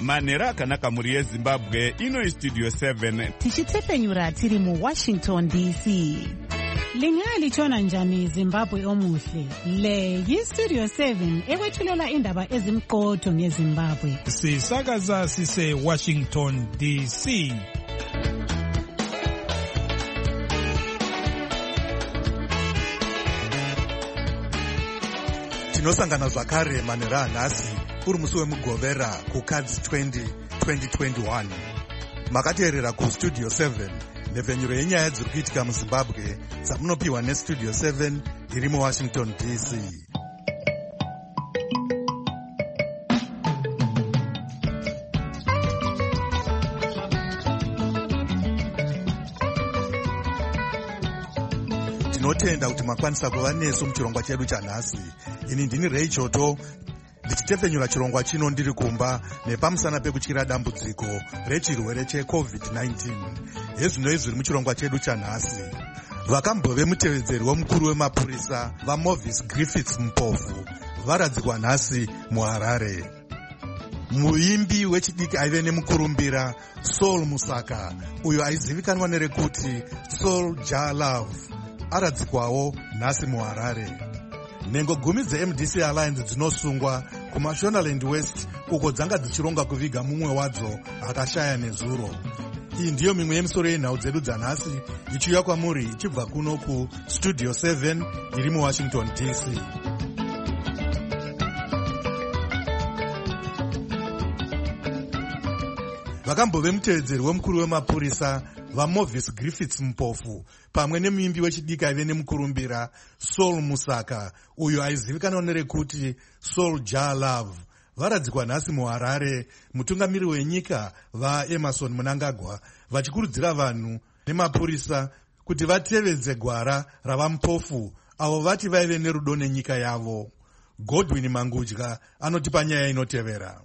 manhero akanaka mhuri yezimbabwe. Ino Studio 7 tichitsepenyura tiri muWashington DC. Lingalitshona njani Zimbabwe omuhle? Le yiStudio 7 ekwethulela indaba ezimqotho ngeZimbabwe. Sisakaza sise Washington DC. Tinosangana zvakare manhero anhasi uri musi wemugovera kuKadzi 2021. Makateerera kuStudio 7 nevhenyuro yenyaya dziri kuitika muZimbabwe dzamunopiwa neStudio 7 iri muWashington DC. Tinotenda kuti makwanisa kuva nesu muchirongwa chedu chanhasi. Ini ndini Ray Choto ndichitepfenyura chirongwa chino ndiri kumba nepamusana pekutyira dambudziko rechirwere cheCovid-19. Hezvino izviri muchirongwa chedu chanhasi. Vakambove mutevedzeri womukuru wemapurisa vaMovis Griffiths Mpofu varadzikwa nhasi muHarare. Muimbi wechidiki aive nemukurumbira Saul Musaka, uyo aizivikanwa nerekuti Soul Ja Love, aradzikwawo nhasi muHarare. Nhengo 10 dzeMDC Alliance dzinosungwa kuMashonaland West uko dzanga dzichironga kuviga mumwe wadzo akashaya nezuro. Iyi ndiyo mimwe yemisoro yenhau dzedu dzanhasi ichiuya kwamuri ichibva kuno kuStudio 7 iri muWashington DC. Vakambove mutevedzeri wemukuru wemapurisa vaMovis Griffiths Mpofu pamwe nemuimbi wechidiki aive nemukurumbira Saul Musaka, uyo aizivikanwa nerekuti Soul Ja Love, varadzikwa nhasi muHarare. Mutungamiri wenyika vaEmerson Mnangagwa vachikurudzira vanhu nemapurisa kuti vatevedze gwara ravaMpofu avo vati vaive nerudo nenyika yavo. Godwin Mangudya anotipa nyaya inotevera.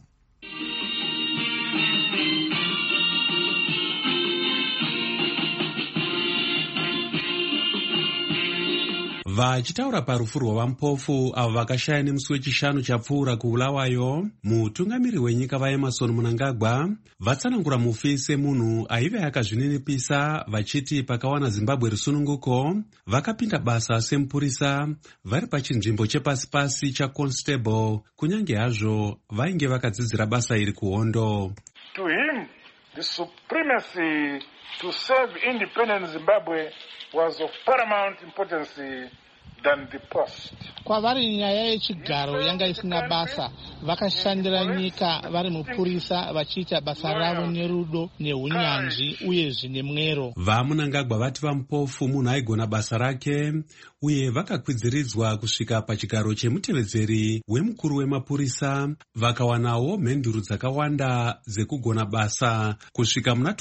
Vachitaura parufu rwavaMpofu avo vakashaya nemusi wechishanu chapfuura kuulawayo, mutungamiri wenyika vaEmerson Mnangagwa vatsanangura mufi semunhu aive akazvininipisa, vachiti pakawana Zimbabwe rusununguko vakapinda basa semupurisa vari pachinzvimbo chepasi-pasi chaconstable, kunyange hazvo vainge vakadzidzira basa iri kuhondo. To him, the supremacy to serve independent Zimbabwe was of paramount importance than the post. Kwavari nyaya yechigaro yanga isina basa, vakashandira nyika vari mupurisa vachiita basa ravo nerudo neunyanzvi uye zvine mwero. VaMnangagwa vati vaMpofu munhu aigona basa rake uye vakakwidзiridzwa kusvika pachigaro chemutevedzeri wemukuru wemapurisa. Vakawanawo mhenduro dzakawanda dzekugona basa kusvika muna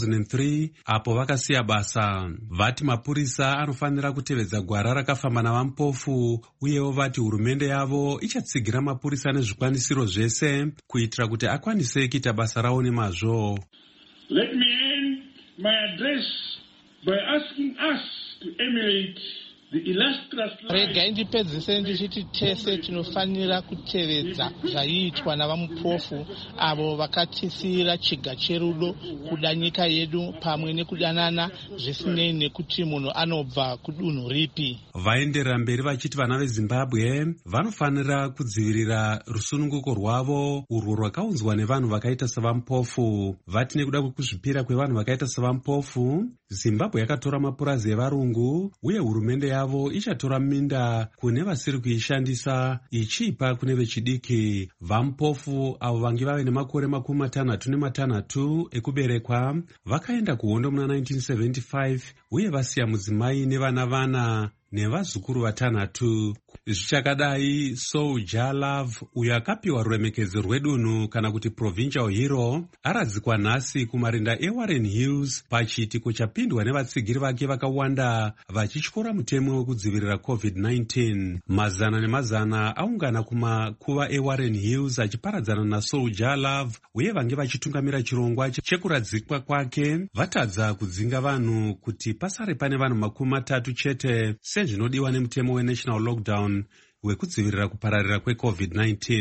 2003 apo vakasiya basa. Vati mapurisa anofanira kutevedza gwara rakafamba navaMpofu, uyewo vati hurumende yavo ichatsigira mapurisa nezvikwanisiro zvese kuitira kuti akwanise kuita basa rawo nemazvo. Let me end my address by asking us to emulate the illustrious life. Regai ndipedzise ndichiti tese tinofanira kutevedza zvaiitwa navaMpofu avo vakatisira chiga cherudo kuda nyika yedu pamwe nekudanana zvisinei nekuti munhu anobva kudunhu ripi. Vaenderera mberi vachiti vana veZimbabwe vanofanira kudzivirira rusununguko rwavo urwo rwakaunzwa nevanhu vakaita sevaMpofu. Vati nekuda kwekuzvipira kwevanhu vakaita sevaMpofu, Zimbabwe yakatora mapurazi evarungu uye hurumende yavo ichatora minda kune vasiri kuishandisa ichipa kune vechidiki. VaMpofu avo vange vave nemakore 66 ekuberekwa vakaenda kuhondo muna 1975 uye vasiya mudzimai nevana vana nevazukuru 6. Zvichakadai, Soul Ja Love, uyo akapiwa ruremekedzo rwedunhu kana kuti provincial hero, aradzikwa nhasi kumarinda eWarren Hills pachiitiko chapindwa nevatsigiri vake vakawanda vachityora mutemo wekudzivirira COVID-19. Mazana nemazana aungana kumakuva eWarren Hills achiparadzana naSoul Ja Love, uye vange vachitungamira chirongwa chekuradzikwa kwake vatadza kudzinga vanhu kuti pasare pane vanhu 30 chete sezvinodiwa nemutemo weNational Lockdown wekudzivirira kupararira kweCovid-19.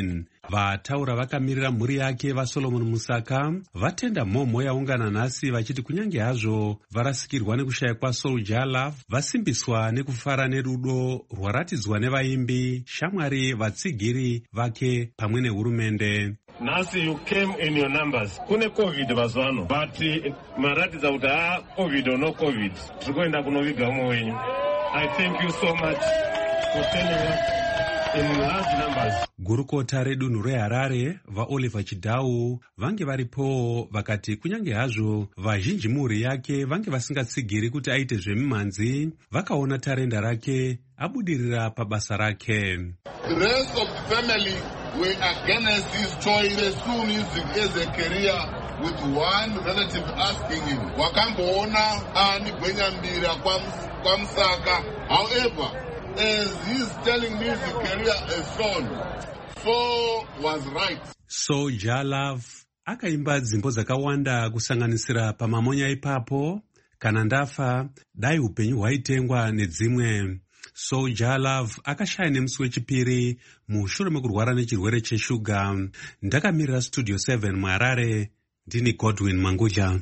Vataura vakamirira mhuri yake vaSolomon Musaka vatenda mhomho yaungana nhasi vachiti kunyange hazvo varasikirwa nekushaya kwaSoldier Love, vasimbiswa nekufara nerudo rwaratidzwa nevaimbi, shamwari, vatsigiri vake pamwe nehurumende. Nhasi you came in your numbers. Kune COVID mazwano, but maratidza kuti COVID or no COVID, tikuenda kunoviga umwe wenyu. I thank you so much for standing up in large numbers. Gurukota redunhu reHarare vaOliver Chidau vange varipowo vakati kunyange hazvo vazhinji mhuri yake vange vasingatsigiri kuti aite zvemimhanzi, vakaona tarenda rake abudirira pabasa rake. The rest of the family were against his choice as soon as a career, with one relative asking him, wakamboona ani gwenyambira kwa Musaka. However, as he's telling me his career is shown, so was right. Soldier Love akaimba dzimbo dzakawanda kusanganisira pamamonya ipapo, kana ndafa, dai upenyu hwaitengwa nedzimwe. Soldier Love akashaya nemusi wechipiri mushure mekurwara nechirwere cheshuga. Ndakamirira Studio 7 muHarare, ndini Godwin Mangudya.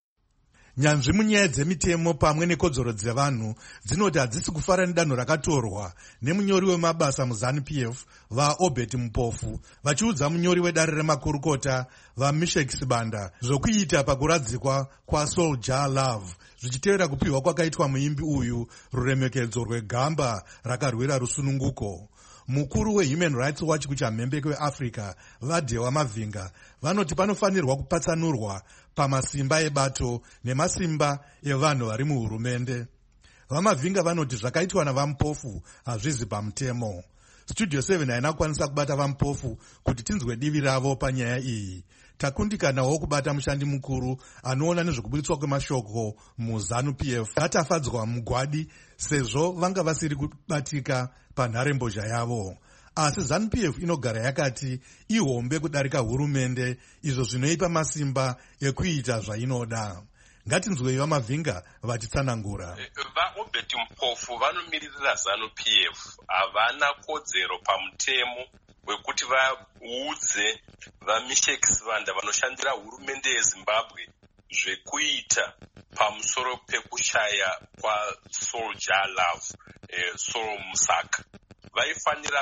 Nyanzvi munyaya dzemitemo pamwe nekodzero dzevanhu dzinoti hadzisi kufara nedanho rakatorwa nemunyori wemabasa muZANU-PF vaObert Mupofu, vachiudza munyori wedare remakurukota vaMeshek Sibanda zvokuita pakuradzikwa kwaSoldier Love, zvichitevera kupiwa kwakaitwa muimbi uyu ruremekedzo rwegamba rakarwira rusununguko. Mukuru weHuman Rights Watch kuchamhembe kweAfrica vaDhewa Mavhinga vanoti panofanirwa kupatsanurwa pamasimba ebato nemasimba evanhu vari muhurumende. VaMavhinga vanoti zvakaitwa navaMupofu hazvizi pamutemo. Studio 7 haina kukwanisa kubata vaMupofu kuti tinzwe divi ravo panyaya iyi. Takundikanawo kubata mushandi mukuru anoona nezvekubuditswa kwemashoko muZANU-PF atafadzwa mugwadi sezvo vanga vasiri kubatika panharembozha yavo. Asi ZANU-PF inogara yakati ihombe kudarika hurumende, izvo zvinoipa masimba ekuita zvainoda. Ngatinzwei vaMavhinga vachitsanangura. VaObert Mupofu vanomiririra ZANU-PF havana kodzero pamutemo wekuti vaudze vaMeshek Sibanda vanoshandira hurumende yeZimbabwe zvekuita pamusoro pekushaya kwaSoldier Love, Solomon Musaka. Vaifanira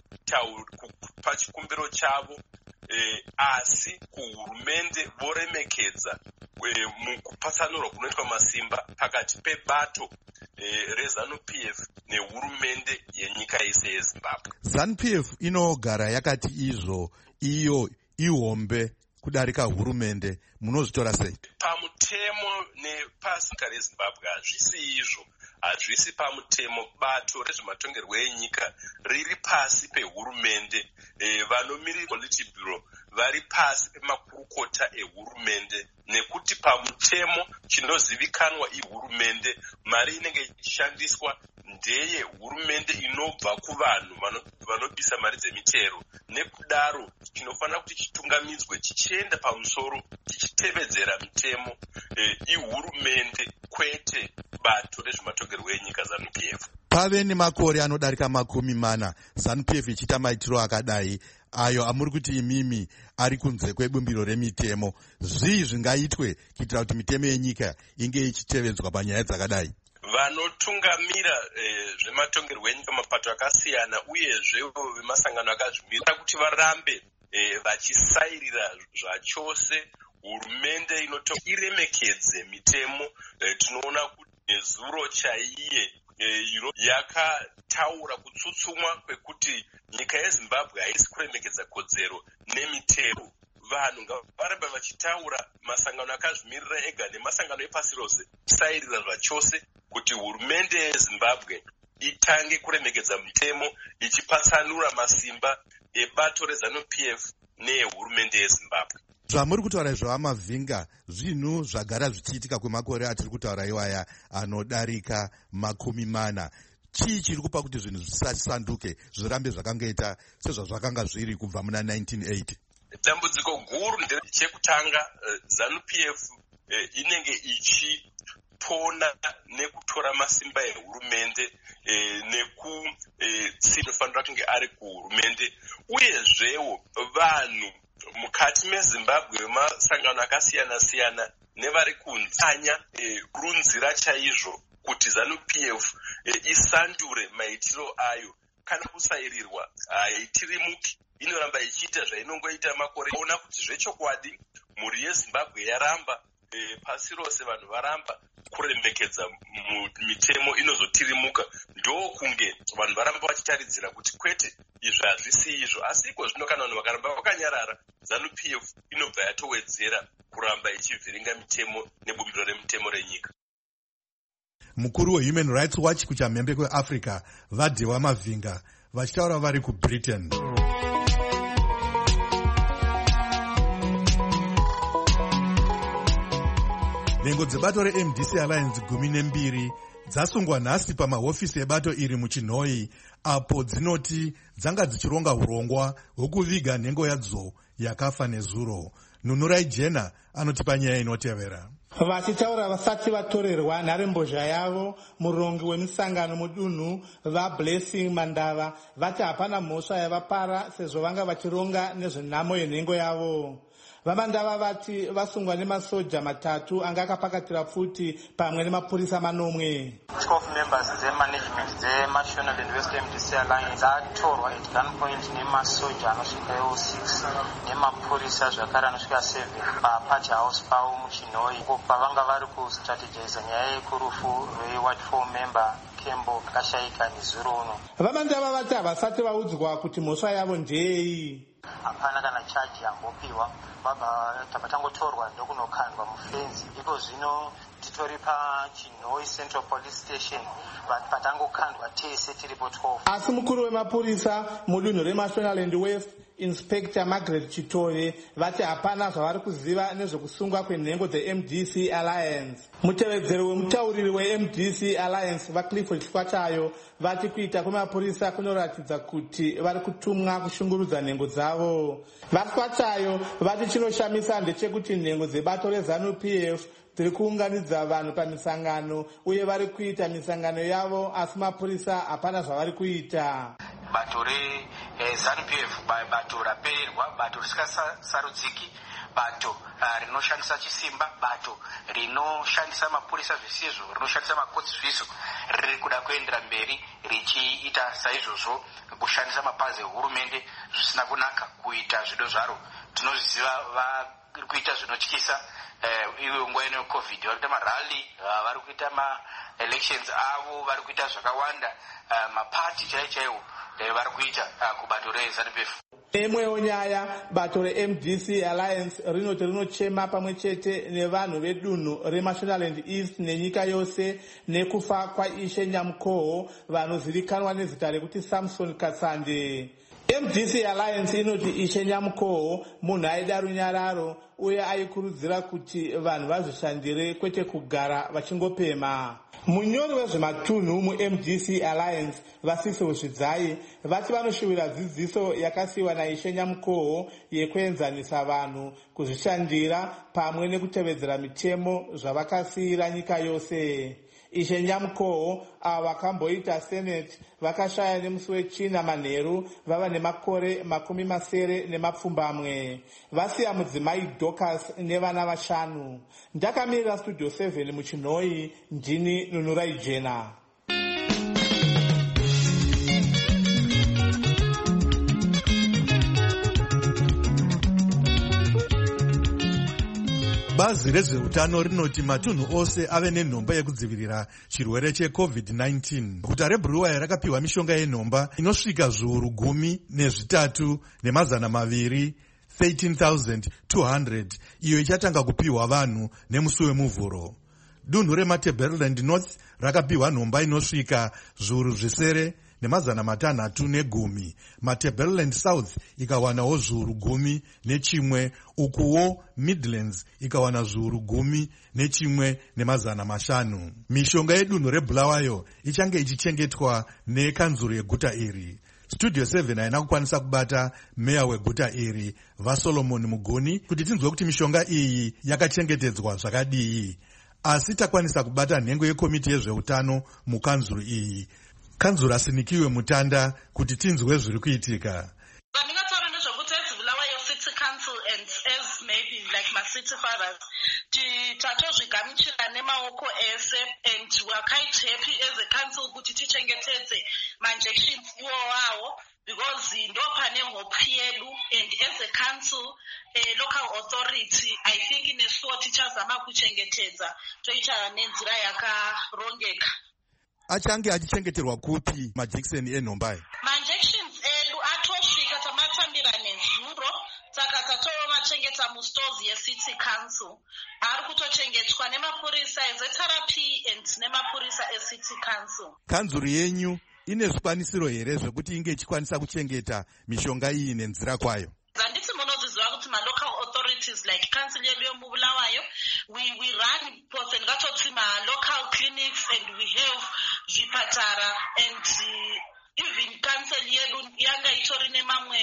kupa chikumbiro chavo, asi kuhurumende voremekedza mukupatsanurwa kunoitwa masimba pakati pebato reZANU-PF nehurumende yenyika yese yeZimbabwe. ZANU-PF inogara yakati izvo iyo ihombe kudarika hurumende. Munozvitora sei? Pamutemo nepasika reZimbabwe hazvisi izvo. Hazvisi pamutemo. Bato rezvematongerwo enyika riri pasi pehurumende. Vanomirira Politburo vari pasi pemakurukota ehurumende, nekuti pamutemo chinozivikanwa ihurumende, mari inenge ichishandiswa ndeye hurumende inobva kuvanhu vanobisa mari dzemitero. Nekudaro chinofanira kuti chitungamidzwe chichienda pamusoro chichitevedzera mitemo ihurumende, kwete bato rezvematongerwo enyika ZANU-PF. Pave nemakore anodarika 40 ZANU-PF ichiita maitiro akadai, ayo amuri kuti imimi ari kunze kwebumbiro remitemo. Zvii zvingaitwe kuitira kuti mitemo yenyika inge ichitevedzwa panyaya dzakadai? Vanotungamira zvematongerwo enyika mapato akasiyana uyezve vemasangano akazvimira kuti varambe vachisairira zvachose hurumende iremekedze mitemo. Tinoona kuti nezuro chaiye yakataura kutsutsumwa kwekuti nyika yeZimbabwe haisi kuremekedza kodzero nemitemo. Vanhu ngavaramba vachitaura, masangano akazvimirira ega nemasangano epasi rose kusairira zvachose kuti hurumende yeZimbabwe itange kuremekedza mitemo, ichipatsanura masimba ebato reZANU-PF nehurumende yeZimbabwe. Zvamuri kutaura zvavaMavhinga zvinhu zvagara zvichiitika kwemakore atiri kutaura iwaya anodarika 40. Chii chiri kupa kuti zvinhu zvisasanduke zvirambe zvakangoita sezvazvakanga zviri kubva muna 1980? Dambudziko guru nderechekutanga, ZANU-PF inenge kupona nekutora masimba ehurumende nekutsinofanira kunge ari kuhurumende, uyezvewo vanhu mukati mezimbabwe masangano akasiyana-siyana nevari kunzanya kurunzira chaizvo kuti ZANU-PF isandure maitiro ayo. Kana kusairirwa haitirimuki, inoramba ichiita zvainongoita makore. Ona kuti zvechokwadi mhuri yeZimbabwe yaramba, pasi rose vanhu varamba kuremekedza mitemo inozotirimuka. Ndokunge vanhu varamba vachitaridzira kuti kwete, izvo hazvisi izvo. Asi iko zvino kana vanhu vakaramba vakanyarara, ZANU-PF inobva yatowedzera kuramba ichivhiringa mitemo nebumbiro remitemo renyika. Mukuru weHuman Rights Watch kuchamhembe kweAfrica Vadhewa Mavhinga vachitaura vari kuBritain. Nhengo dzebato reMDC Alliance 12 dzasungwa nhasi pamahofisi ebato iri muChinhoyi, apo dzinoti dzanga dzichironga urongwa hwokuviga nhengo yadzo yakafa nezuro. Nunurai Jena anotipa nyaya inotevera. Vachitaura vasati vatorerwa nharembozha yavo, murongi wemisangano mudunhu vaBlessing Mandava vati hapana mhosva yavapara sezvo vanga vachironga nezvenhamo yenhengo yavo. VaMandava vati vasungwa nemasoja 3 anga akapakatira futi pamwe nemapurisa 9. 12 members dzemanagement dzeMational and West MDC Alliance dzatorwa at gunpoint nemasoja anosvika 6 nemapurisa zvakare anosvika 7 paParty House pavo muChinhoyi, uko pavanga vari kustrategiza nyaya yekurufu rweward 4 member Kembo akashayika nezuro uno. VaMandava vati havasati vaudzwa kuti mhosva yavo ndei. Hapana kana chaji yambopiwa, vabva tabatangotorwa ndokunokandwa mufenzi. Iko zvino titori paChinhoyi Central Police Station patangokandwa tese tiripo 12. Asi mukuru wemapurisa mudunhu reMational and West Inspector Margaret Chitove vati hapana zvavari kuziva nezvekusungwa kwenhengo dzeMDC Alliance. Mutevedzeri wemutauriri weMDC Alliance vaClifford Chikwachayo vati kuita kwemapurisa kunoratidza kuti vari kutumwa kushungurudza nhengo dzavo. VaChikwachayo vati chinoshamisa ndechekuti nhengo dzebato reZANU-PF dziri kuunganidza vanhu pamisangano uye vari kuita misangano yavo, asi mapurisa hapana zvavari kuita. Bato reZANU-PF bato rapererwa, bato risikasarudziki, bato rinoshandisa chisimba, bato rinoshandisa mapurisa zvisizvo, rinoshandisa makotsi zvisizvo, riri kuda kuendera mberi richiita saizvozvo kushandisa mapazi ehurumende zvisina kunaka kuita zvido zvaro. Tinozviziva vari kuita zvinotyisa. Iwe nguva ino yeCovid vari kuita marali, vari kuita maelections avo, vari kuita zvakawanda, mapati chaiwo vari kuita kubato reZANU-PF. Imwewo nyaya, bato reMDC Alliance rinoti rinochema pamwe chete nevanhu vedunhu reMational and East nenyika yose nekufa kwaIshe Nyamukoho vanozivikanwa nezita rekuti Samson Katsande. MDC Alliance inoti Ishe Nyamukoho munhu aida runyararo uye aikurudzira kuti vanhu vazvishandire kwete kugara vachingopema. Munyori wezvematunhu muMDC Alliance Vasisi Zvidzai vati vanoshuvira dzidziso yakasiyiwa naIshe Nyamukoho yekuenzanisa vanhu, kuzvishandira pamwe nekutevedzera mitemo zvavakasiyira nyika yose. Ishe Nyamukoho ava vakamboita senate vakashaya nemusi wechina manheru vava nemakore 70 vasiya mudzimai Dorcas nevana 5. Ndakamirira Studio 7 muChinhoyi, ndini Nunurai Jena. Bazi rezveutano rinoti matunhu ose ave nenhomba yekudzivirira chirwere cheCovid-19. Guta reBulawayo rakapiwa mishonga yenhomba inosvika zviuru 13 nemazana 200, 13,200, iyo ichatanga kupiwa vanhu nemusi wemuvhuro. Dunhu reMatabeleland North rakapiwa nhomba inosvika zviuru 9 nemazana 610. Matabeleland South ikawanawo zviuru 11, ukuwo Midlands ikawana zviuru 11 nemazana 5. Mishonga yedunhu reBulawayo ichange ichichengetwa nekanzuro yeguta iri. Studio 7 haina kukwanisa kubata meya weguta iri vaSolomon Mugoni kuti tinzwe kuti mishonga iyi yakachengetedzwa zvakadii. asi takwanisa kubata nhengo yekomiti yezveutano mukanzuru iyi. Kanzura Sinikiwe Mutanda kuti tinzwe zviri kuitika. City fathers tatozvigamuchira nemaoko ese, and we are quite happy as a council kuti tichengetedze manjections iwowawo because ndo pane hope yedu, and as a council local authority I think nesuwo tichazama kuchengetedza toita nenzira yakarongeka. Achange achichengeterwa kupi majekiseni enhombai? Manjections edu atosvika tamatambira nezuro, saka tatomachengeta mustores yeCity Council. Ari kutochengetwa nemapurisa ezetherapy and nemapurisa eCity Council. Kanzuru yenyu ine zvikwanisiro here zvekuti inge ichikwanisa kuchengeta mishonga iyi nenzira kwayo? Handiti munoziziva kuti ma-local authorities like council yedu yomubulawayo, we run posengatothi ma-local clinics and we have zvipatara, and even council yedu yanga itori nemamwe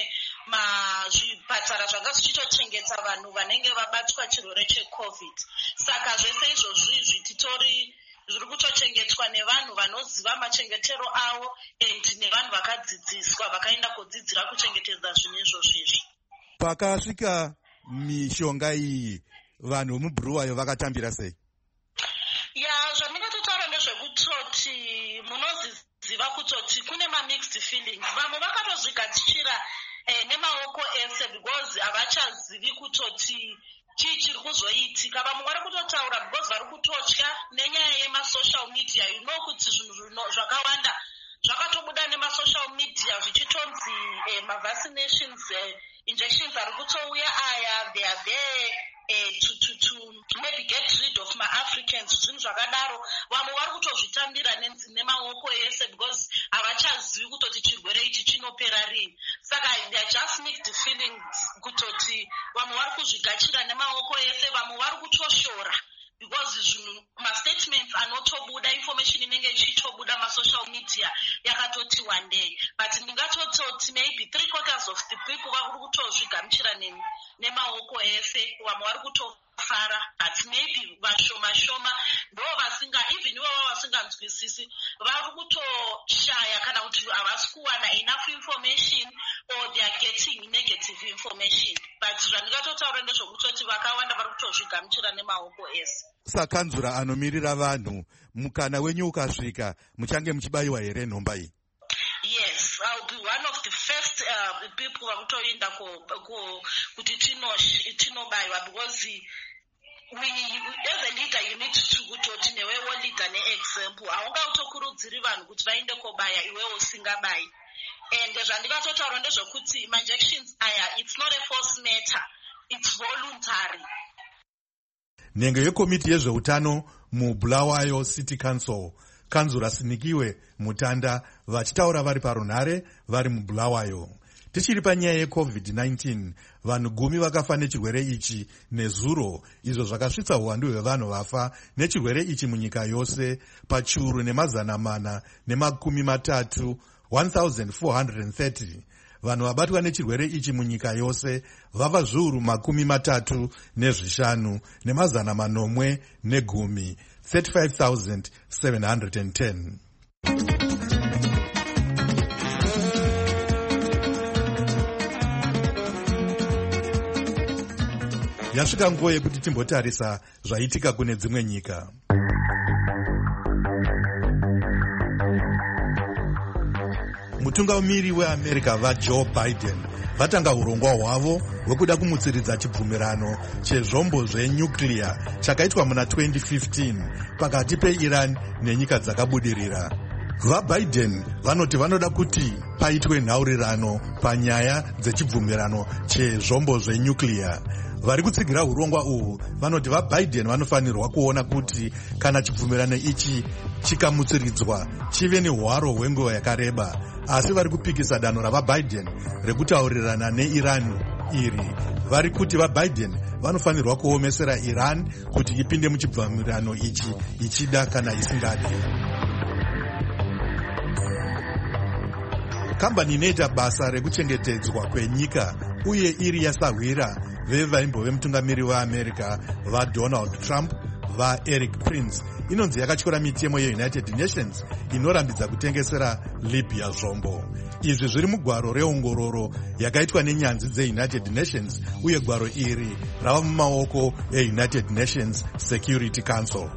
zvipatara zvanga zvichitochengeta vanhu vanenge vabatwa chirwere cheCovid. Saka zvese izvozvi titori zviri kutochengetwa nevanhu vanoziva machengetero avo, and nevanhu vakadzidziswa vakaenda kudzidzira kuchengetedza zvinhu izvozvi. Pakasvika mishonga iyi vanhu vomubhuruwayo vakatambira sei? Zvandingatotaura ndezvekutoti munoziva kutoti kune ma-mixed feelings. Vamwe vakatozvigadzirira nemaoko ese because havachazivi kutoti chii chiri kuzoitika. Vamwe vari kutotaura because vari kutotya nenyaya yemasocial media. You know kuti zvinhu zvakawanda zvakatobuda nemasocial media zvichitonzi mavaccinations injections ari kutouya aya, they are there to maybe get rid of ma-Africans, zvinhu zvakadaro. Vamwe vari kutozvitambira nemaoko ese because havachazivi kutoti chirwere ichi chinopera rini. Saka they are just mixed feelings kutoti vamwe vari kuzvigachira nemaoko ese, vamwe vari kutoshora because zvinhu ma-statements anotobuda, information inenge ichitobuda ma-social media yakatoti one day. But ndingatototi maybe 3/4 of the people vari kutozvigamuchira nemaoko ese, vamwe vari kutofara, but maybe vashoma ndo vasinga, even ivavo vasinganzwisisi vari kutoshaya kana kuti havasi kuwana enough information or they are getting negative information. But zvandingatotaura ndezvokutoti vakawanda vari kutozvigamuchira nemaoko ese. Sakanzura anomirira vanhu, mukana wenyu ukasvika muchange muchibayiwa here nhomba iyi? Yes, I'll be one of the first people vakutoenda kuti tinobayiwa, because as a leader you need to kutoti newewo leader ne-example. Haungautokurudziri vanhu kuti vaende kobaya iwewo usingabayi. And zvandingatotaura ndezvokuti ma-injections aya, it's not a force matter, it's voluntary. Nhengo yekomiti yezveutano muBulawayo City Council, Kanzura Sinikiwe Mutanda, vachitaura vari parunhare vari muBulawayo. Tichiri panyaya yeCovid-19, vanhu 10 vakafa nechirwere ichi nezuro, izvo zvakasvitsa uwandu hwevanhu vafa nechirwere ichi munyika yose pachiuru ne430, 1430. Vanhu vabatwa nechirwere ichi munyika yose vava zviuru 35 ne110, 35,710. Yasvika nguva yekuti timbotarisa zvaitika kune dzimwe nyika. Mutungamiri weAmerica vaJoe Biden vatanga urongwa hwavo hwekuda kumutsiridza chibvumirano chezvombo zvenyukliya chakaitwa muna 2015 pakati peIran nenyika dzakabudirira. VaBiden vanoti vanoda kuti paitwe nhaurirano panyaya dzechibvumirano chezvombo zvenyukliya. Vari kutsigira urongwa uhu vanoti vaBiden vanofanirwa kuona kuti kana chibvumirano ichi chikamutsiridzwa chive nehwaro hwenguva yakareba, asi vari kupikisa danho ravaBiden rekutaurirana neIran iri. Vari kuti vaBiden vanofanirwa kuomesera Iran kuti ipinde muchibvumirano ichi ichida kana isingadi. Kambani inoita basa rekuchengetedzwa kwenyika uye iri yasahwira vevaimbove mutungamiri weAmerica vaDonald Trump vaEric Prince inonzi yakatyora mitemo yeUnited Nations inorambidza kutengesera Libya zvombo. Izvi zviri mugwaro reongororo yakaitwa nenyanzvi dzeUnited Nations, uye gwaro iri rava mumaoko eUnited Nations Security Council.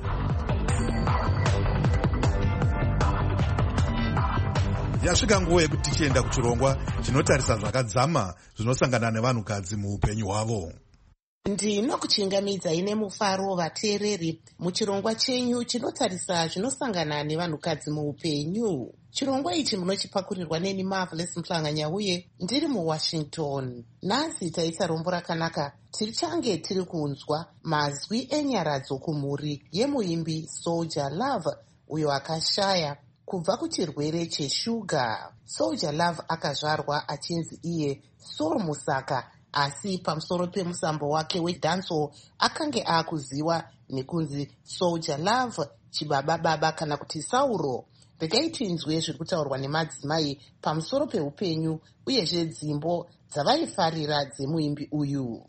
Yasvika nguva yekuti tichienda kuchirongwa chinotarisa zvakadzama zvinosangana nevanhukadzi muupenyu hwavo. Ndinokuchingamidzai nemufaro vateereri muchirongwa chenyu chinotarisa zvinosangana nevanhukadzi muupenyu. Chirongwa ichi munochipakurirwa neni Marvelous Mhlanganya uye ndiri muWashington. Nhasi taita rombo rakanaka. Tichange tiri kunzwa mazwi enyaradzo kumhuri yemuimbi Soldier Love uyo akashaya kubva kuchirwere cheshuga. Soldier Love akazvarwa achinzi iye Saul Musaka, asi pamusoro pemusambo wake wedhanso akange akuziwa nekunzi Soldier Love, chibaba baba kana kuti Sauro. Regai tinzwe zviri kutaurwa nemadzimai pamusoro peupenyu uyezve dzimbo dzavaifarira dzemuimbi uyu.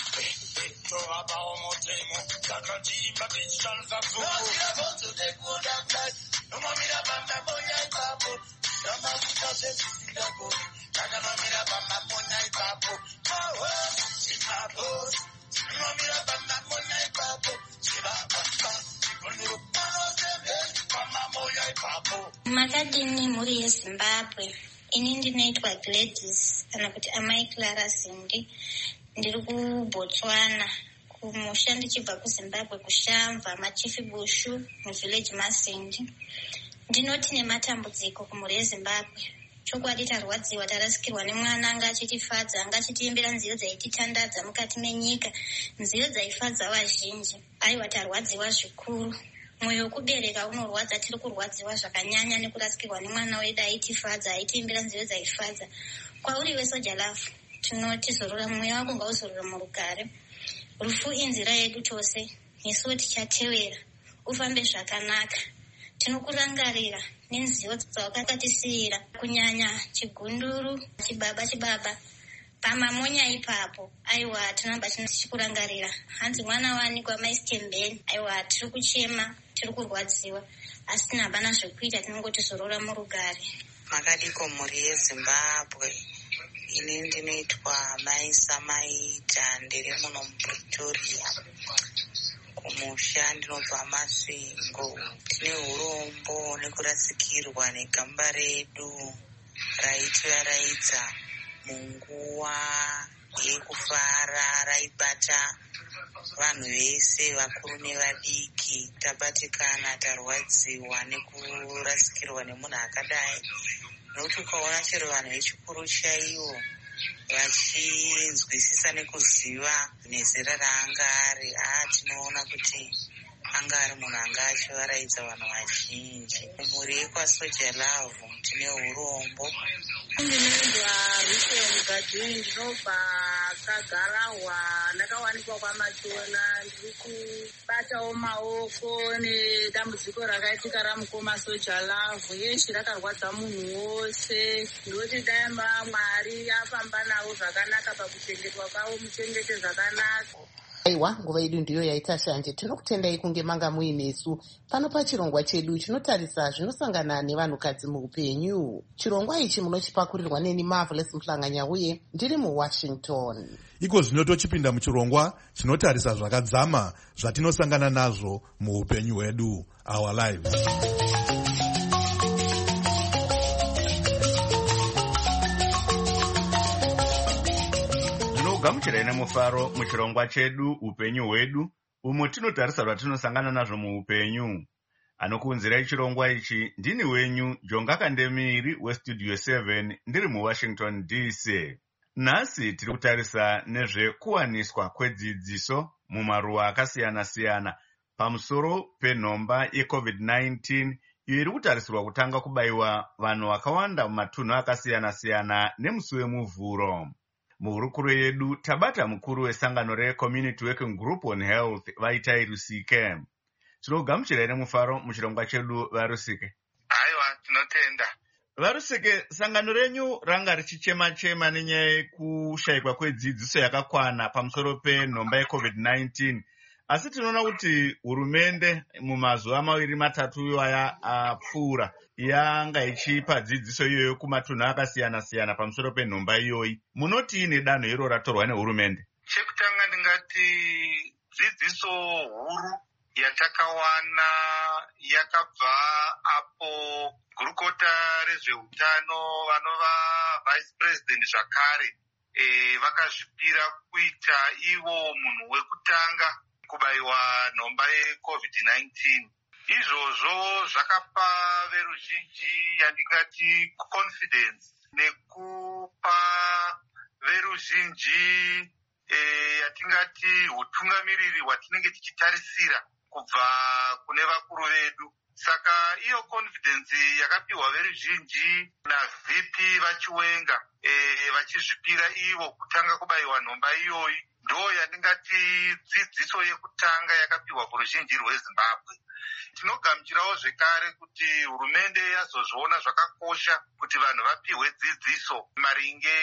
Makadini muri yeZimbabwe. Ini ndinoitwa Gladys kana kuti Amai Clara Sindi. Ndiri kuBotswana. Kumusha ndichibva kuZimbabwe kushamva machifi bushu muvillage Masindi. Ndinoti nematambudziko kumhuri yeZimbabwe. Chokwadi tarwadziwa, tarasikirwa nemwana anga achitifadza, anga achitiimbira nziyo dzaititandadza mukati menyika, nziyo dzaifadza vazhinji. Aiwa, tarwadziwa zvikuru. Mwoyo wekubereka unorwadza, tiri kurwadziwa zvakanyanya nekurasikirwa nemwana wedu aitifadza, aitiimbira nziyo dzaifadza. Kwauri weSoldier Love, tinoti zorora, mweya wako ngauzorora murugare. Rufu inzira yedu tose, nesuwo tichatevera. Ufambe zvakanaka. Tinokurangarira nenziyo dzawakakatisiyira, kunyanya Chigunduru, chibaba pamamonya ipapo. Aiwa, tinamba tichikurangarira. Hanzi mwana wanikwa maistembeni. Aiwa, tiri kuchema, tiri kurwadziwa, asi tinabana zvekuita, tinongoti zorora murugare. Makadiko mhuri yeZimbabwe. Ini ndinoitwa Maisa Maita, ndiri muno muPretoria. Kumusha ndinobva Masvingo. Tine urombo nekurasikirwa negamba redu raitiraidza munguva yekufara, raibata vanhu vese vakuru nevadiki. Tabatikana, tarwadziwa nekurasikirwa nemunhu akadai. Nokuti ukaona chero vanhu vechikuru chaivo vachinzwisisa nekuziva nezera raanga ari, tinoona kuti anga ari munhu anga achivaraidza vanhu vazhinji. Mumhuri yekwaSoldier Love tine urombo. Ndinoitwa Rachel Gadini, ndinobva Kagarawa. Ndakawanikwa kwaMachona. Ndiri kubatawo maoko nedambudziko rakaitika ramukoma Soldier Love. Yeshe rakarwadza munhu wose. Ndoti dai Mwari afamba nawo zvakanaka pakuchengetwa kwavo, muchengete zvakanaka. Aiwa, nguva yedu ndiyo yaita shanje. Tinokutendai kunge manga muinesu pano pachirongwa chedu chinotarisa zvinosangana nevanhukadzi muupenyu. Chirongwa ichi munochipakurirwa neni Marvelous Mhlanganya uye ndiri muWashington. Iko zvino tochipinda muchirongwa chinotarisa zvakadzama zvatinosangana nazvo muupenyu hwedu, our lives. Gamuchirai nemufaro muchirongwa chedu upenyu hwedu, umo tinotarisa zvatinosangana nazvo muupenyu. Anokuunzirai chirongwa ichi ndini wenyu Jonga Kandemiri weStudio 7 ndiri muWashington DC. Nhasi tiri kutarisa nezvekuwaniswa kwedzidziso mumaruwa akasiyana-siyana pamusoro penhomba yeCovid-19 iyo iri kutarisirwa kutanga kubayiwa vanhu vakawanda mumatunhu akasiyana-siyana nemusi wemuvhuro. Muhurukuro yedu tabata mukuru wesangano reCommunity Working Group on Health vaitai Rusike. Tinogamuchirai nemufaro muchirongwa chedu vaRusike. Aiwa, tinotenda. Varusike, sangano renyu ranga richichema-chema nenyaya yekushayikwa kwedzidziso yakakwana pamusoro penhomba yeCovid-19. asi tinoona kuti hurumende mumazuva 2-3 aya apfuura yanga ichipa dzidziso iyoyo kumatunhu akasiyana-siyana pamusoro penhomba iyoyi. Munotiine danho iro ratorwa nehurumende? Chekutanga ndingati dzidziso huru yatakawana yakabva apo gurukota rezveutano vanova vice president zvakare vakazvipira kuita ivo munhu wekutanga kubayiwa nhomba yeCovid-19. Izvozvo zvakapa veruzhinji yandingati confidence nekupa veruzhinji yatingati utungamiriri hwatinenge tichitarisira kubva kune vakuru vedu. Saka iyo confidence yakapiwa veruzhinji naVP vachiwenga vachizvipira ivo kutanga kubayiwa nhomba iyoyi ndo yandingati dzidziso yekutanga yakapiwa kuruzhinji rweZimbabwe. Tinogamuchirawo zvekare kuti hurumende yazozviona zvakakosha kuti vanhu vapiwe dzidziso maringe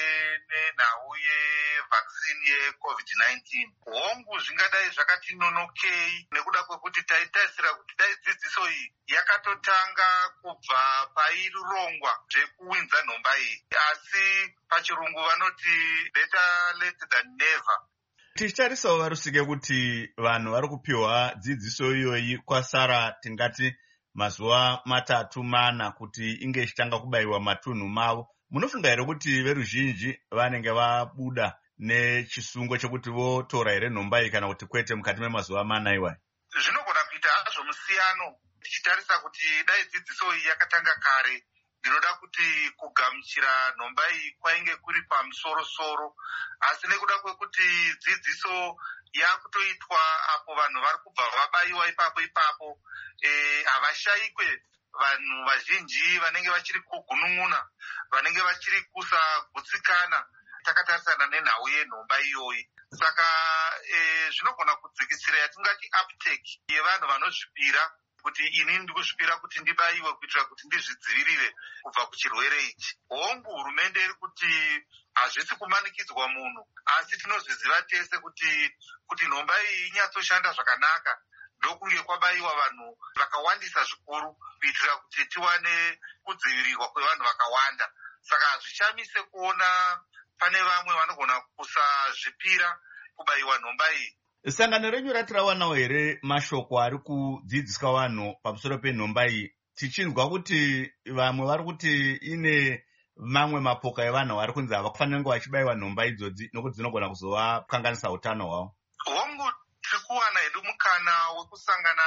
nenhau yevhakisini yeCovid-19. Hongu zvingadai zvakati nonokei nekuda kwekuti taitarisira kuti dai dzidziso iyi yakatotanga kubva pairongwa zvekuwinza nhomba iyi, asi pachirungu vanoti better late than never. Tichitarisawo varusike kuti vanhu vari kupiwa dzidziso iyoyi kwasara tingati mazuva 3-4 kuti inge ichitanga kubayiwa matunhu mavo. Munofunga here kuti veruzhinji vanenge vabuda nechisungo chekuti votora here nhomba iyi kana kuti kwete mukati memazuva 4 iwayo? Zvinogona kuita hazvo musiyano tichitarisa kuti dai dzidziso iyi yakatanga kare. Ndinoda kuti kugamuchira nhomba iyi kwainge kuri pamusoro-soro, asi nekuda kwekuti dzidziso yakutoitwa apo vanhu vari kubva vabayiwa ipapo havashayikwe vanhu vazhinji vanenge vachiri kugunun'una, vanenge vachiri kusagutsikana takatarisana nenhau yenhomba iyoyi. Saka zvinogona kudzikisira yatingati uptake yevanhu vanozvipira kuti ini ndikuzvipira kuti ndibayiwe kuitira kuti ndizvidzivirire kubva kuchirwere ichi. Hongu hurumende iri kuti hazvisi kumanikidzwa munhu, asi tinozviziva tese kuti nhomba iyi inyatsoshanda zvakanaka ndokunge kwabayiwa vanhu vakawandisa zvikuru kuitira kuti tiwane kudzivirirwa kwevanhu vakawanda. Saka hazvishamise kuona pane vamwe vanogona kusazvipira kubayiwa nhomba iyi. Sangano renyu rati rawanawo here mashoko ari kudzidziswa vanhu pamusoro penhomba iyi? Tichinzwa kuti vamwe vari kuti ine mamwe mapoka evanhu vari kunzi havafaniri kunge vachibayiwa nhomba idzodzi nokuti dzinogona kuzovakanganisa utano hwavo. Hongu tiri kuwana hedu mukana wekusangana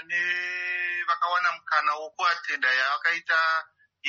nevakawana mukana wokuatenda yavakaita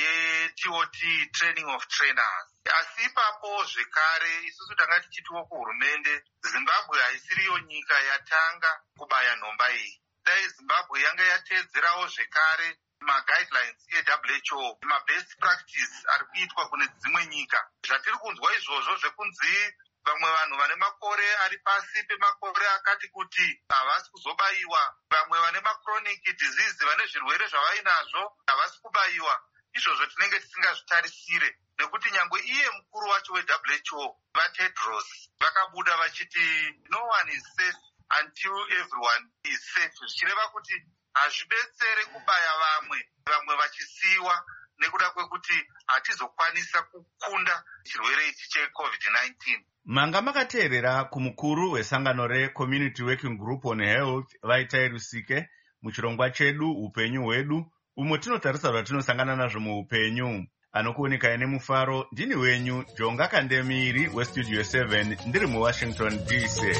yeTOT training of trainers. Asi ipapo zvekare isusu tanga tichitiwo kuhurumende, Zimbabwe haisiriyo nyika yatanga kubaya nhomba iyi. Dai Zimbabwe yanga yateedzerawo zvekare maguidelines eWHO, mabest practice ari kuitwa kune dzimwe nyika. Zvatiri kunzwa izvozvo zvekunzi vamwe vanhu vane makore ari pasi pemakore akati kuti havasi kuzobayiwa, vamwe vane machronic disease, vane zvirwere zvavainazvo havasi kubayiwa. Izvozvo tinenge tisingazvitarisire nekuti nyangwe iye mukuru wacho weWHO vaTedros vakabuda vachiti no one is safe until everyone is safe, zvichireva kuti hazvibetsere kubaya vamwe vachisiyiwa nekuda kwekuti hatizokwanisa kukunda chirwere ichi cheCovid-19. Manga makateerera kumukuru wesangano reCommunity Working Group on Health vaita Rusike muchirongwa chedu upenyu hwedu, umo tinotarisa zvatinosangana nazvo muupenyu. Anokuoneka nemufaro ndini wenyu Jonga Kandemiri weStudio 7 ndiri muWashington DC.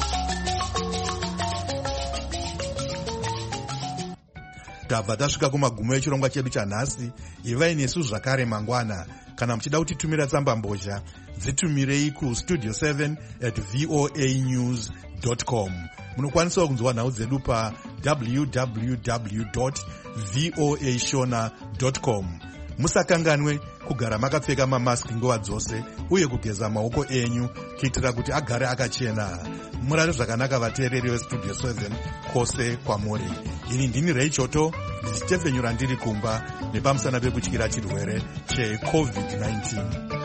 Tabva tasvika kumagumo echirongwa chedu chanhasi. Ivai nesu zvakare mangwana. Kana muchida kutitumira tsamba mbozha, dzitumirei kustudio7@voanews.com. Munokwanisawo kunzwa nhau dzedu pa www.voashona.com. Musakanganwe kugara makapfeka mamaski nguva dzose uye kugeza maoko enyu kuitira kuti agare akachena. Murare zvakanaka vateereri veStudio 7 kwose kwamuri. Ini ndini Reichoto ndichitepfenyura ndiri kumba nepamusana pekutyira chirwere cheCovid-19.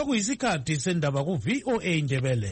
sekuyisikhathi sendaba ku-VOA Indebele.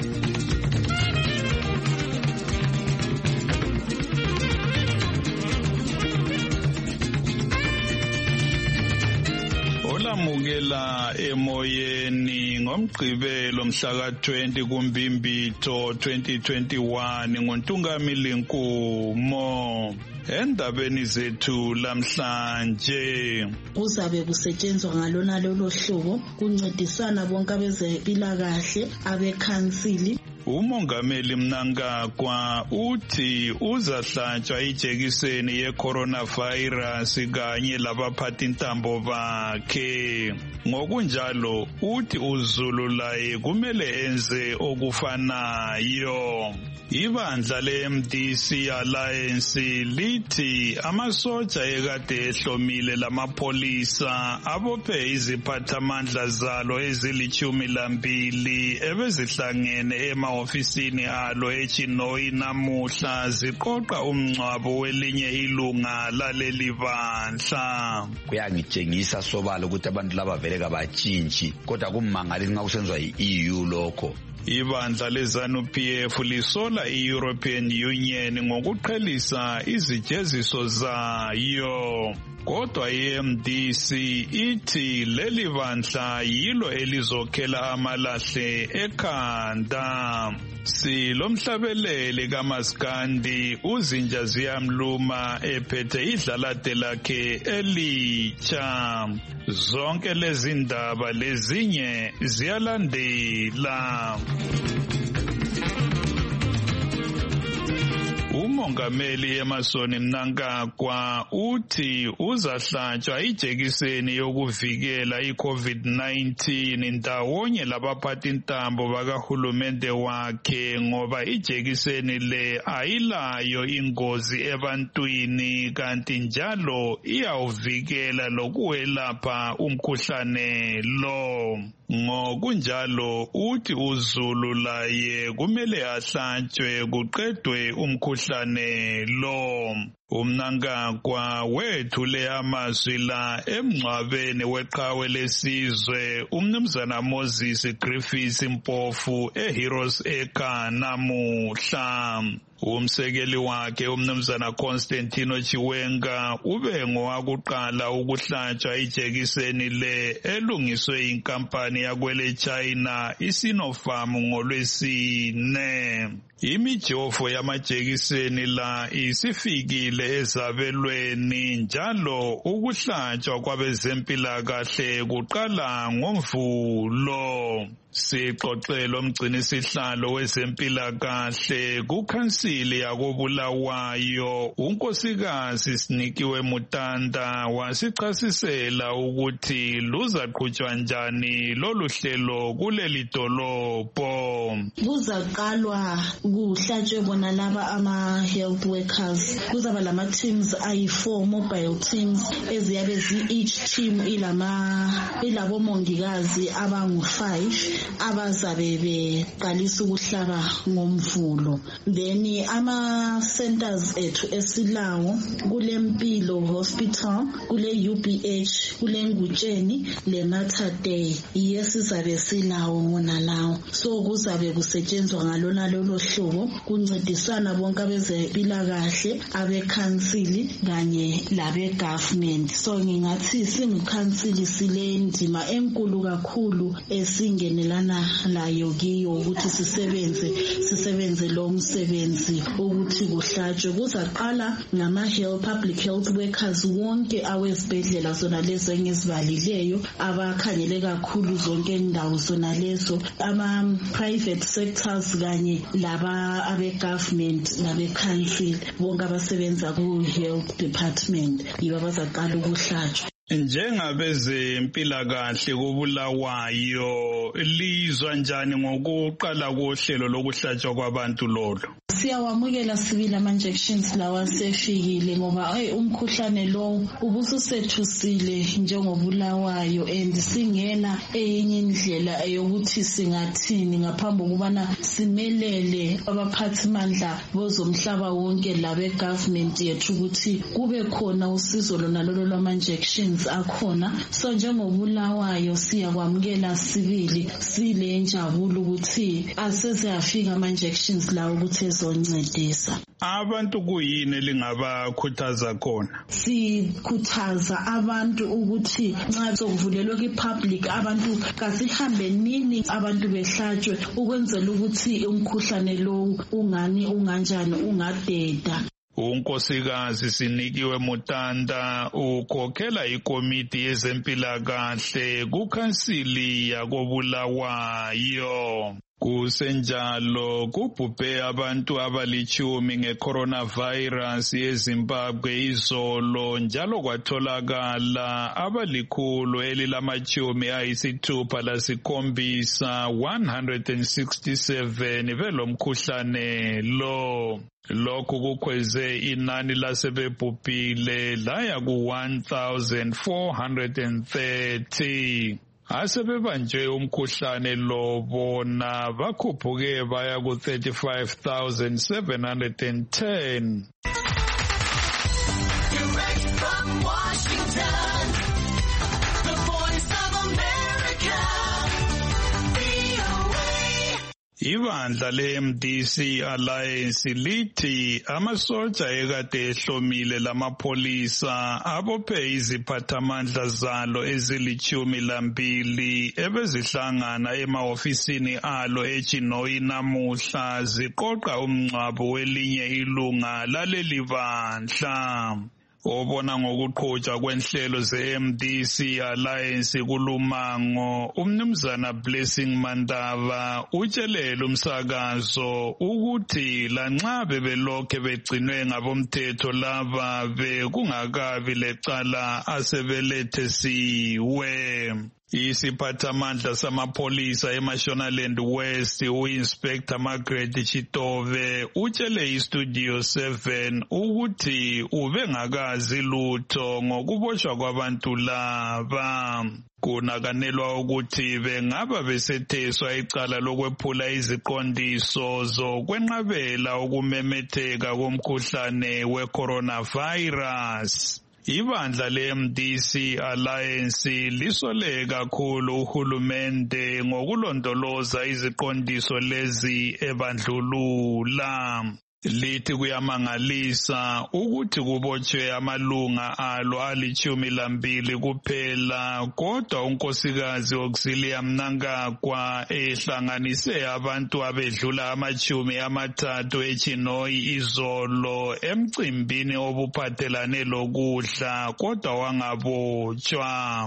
Olamukela emoyeni ngomgqibelo mhla ka-20 kuMbimbitho 2021 ngoNtungamili Nkumo. Endabeni zethu lamhlanje kuzabe kusetshenzwa ngalona lolo hlobo kuncedisana bonke abezempilakahle abekhansili. Umongameli Mnangagwa uthi uzahlatshwa ijekiseni ye-coronavirus kanye labaphathi ntambo bakhe. Ngokunjalo uthi uZulu laye kumele enze okufanayo. Ibandla le-MDC Alliance lithi amasoja ekade ehlomile lamapholisa abophe iziphathamandla zalo ezili-12 ebezihlangene ema-ofisini alo eChinoyi namuhla ziqoqa umngcwabo welinye ilunga laleli bandla. Kuyangitshengisa sobala ukuthi abantu laba vele kabatshintshi kodwa kummangalisi nxa kusenziwa yi-EU lokho. Ibandla leZANU-PF lisola i-European Union ngokuqhelisa izijeziso zayo. Kodwa i-MDC ithi leli bandla yilo elizokhela amalahle ekhanda. Silomhlabeleli kaMaskandi uzinja ziyamluma ephethe idlalade lakhe elitsha. Zonke lezi ndaba lezinye ziyalandela. Umongameli Emmerson Mnangagwa uthi uzahlatshwa ijekiseni yokuvikela i-COVID-19 ndawonye labaphathi ntambo bakahulumende wakhe ngoba ijekiseni le ayilayo ingozi ebantwini kanti njalo iyawuvikela lokuwelapha umkhuhlane lo. Ngokunjalo uthi uZulu laye kumele ahlatshwe kuqedwe umkhuhlane lo. Umnangagwa wethule amazwi la emngcwabeni weqhawe lesizwe umnumzana Moses Griffiths Mpofu eHeroes Acre namuhla. Umsekeli wakhe umnumzana Constantino Chiwenga ube ngowakuqala ukuhlatshwa ijekiseni le elungiswe inkampani yakwele China iSinopharm ngoLwesine. Imijovo yamajekiseni la isifikile ezabelweni njalo ukuhlatshwa kwabezempilakahle kuqala ngoMvulo. Sixoxelo umgcinisihlalo wezempilakahle kukhansili yakobulawayo unkosikazi Sinikiwe Mutanda wasichasisela ukuthi luzaqhutshwa njani lolu hlelo kuleli dolobho. Kuzaqalwa kuhlatshwe bona laba ama-health workers. Kuzaba lama-teams ayi-4 mobile teams eziyabe each team ilabomongikazi abangu-5 abazabe beqalisa ukuhlaba ngoMvulo. Then ama-centers ethu esilawo kulempilo hospital, kule UBH, kule Ngutsheni le-Mater Day yesizabe silawo wona lawo. So kuzabe kusetshenzwa ngalona lolo hlobo kuncedisana bonke abezempilakahle abekhansili kanye labe-government. So ngingathi singukhansili sile ndima enkulu kakhulu esingenela layo kiyo ukuthi sisebenze lo msebenzi ukuthi kuhlatshwe. Kuzaqala public health workers wonke awezibhedlela zona lezo engizibalileyo abakhangele kakhulu zonke indawo zona lezo, ama-private sectors kanye laba abe-government nabe-council bonke abasebenza ku-health department yibo abazaqala ukuhlatshwa. Njengabezempilakahle kobulawayo lizwa njani ngokuqala kohlelo lokuhlatshwa kwabantu lolo? Siyawamukela sibili ama-injections lawa sefikile ngoba umkhuhlane lo ubususethusile njengobulawayo and singena enye indlela yokuthi singathini ngaphambi kokubana simelele abaphathimandla bozomhlaba wonke labe-government yethu ukuthi kube khona usizo lona lolo lwama-injections ama-injections akhona. So njengobulawayo siyakwamukela sibili sile njabulo ukuthi asezeyafika ama-injections lawo ukuthi ezoncedisa. Abantu kuyini lingabakhuthaza khona? Sikhuthaza abantu ukuthi nxa sokuvulelwa kwi-public abantu kasihambe nini abantu behlatshwe ukwenzela ukuthi umkhuhlane lo ungani unganjani ungadeda. Unkosikazi Sinikiwe Mutanda ukhokhela ikomiti yezempilakahle kukhansili yakobulawayo. Kusenjalo kubhubhe abantu abalichumi nge-coronavirus eZimbabwe izolo njalo kwatholakala abalikhulu elilamachumi ayisithupha lasikhombisa 167 belomkhuhlane lo. Lokhu kukhweze inani lasebebhubhile laya ku-1,430. Asebebanjwe umkhuhlane lo bona bakhuphuke baya ku-35,710. Direct from Washington, the Voice of America, VOA. Ibandla le-MDC Alliance lithi amasoja ekade ehlomile lamapholisa abophe iziphathamandla zalo ezili-12 ebezihlangana emahofisini alo eChinoyi namuhla ziqoqa umngcwabo welinye ilunga laleli bandla. Obona ngokuqhutshwa kwenhlelo ze-MDC Alliance kulumango, umnumzana Blessing Mandava utshelele umsakazo ukuthi lanxa bebelokhe begcinwe ngabomthetho laba bekungakabi lecala asebelethesiwe. Isiphathamandla samapholisa eMashonaland West u-Inspector Margaret Chitove utshele iStudio 7 ukuthi ubengakazi lutho ngokuboshwa kwabantu laba. Kunakanelwa ukuthi bengaba besetheswa icala lokwephula iziqondiso zokwenqabela ukumemetheka komkhuhlane we-coronavirus. Ibandla le-MDC Alliance lisole kakhulu uhulumende ngokulondoloza iziqondiso lezi ebandlulula. Lithi kuyamangalisa ukuthi kubotshwe amalunga alo ali-12 kuphela, kodwa unkosikazi Auxilium Mnangagwa ehlanganise abantu abedlula 30 eChinoyi izolo emcimbini obuphathelane lokudla, kodwa wangabotshwa.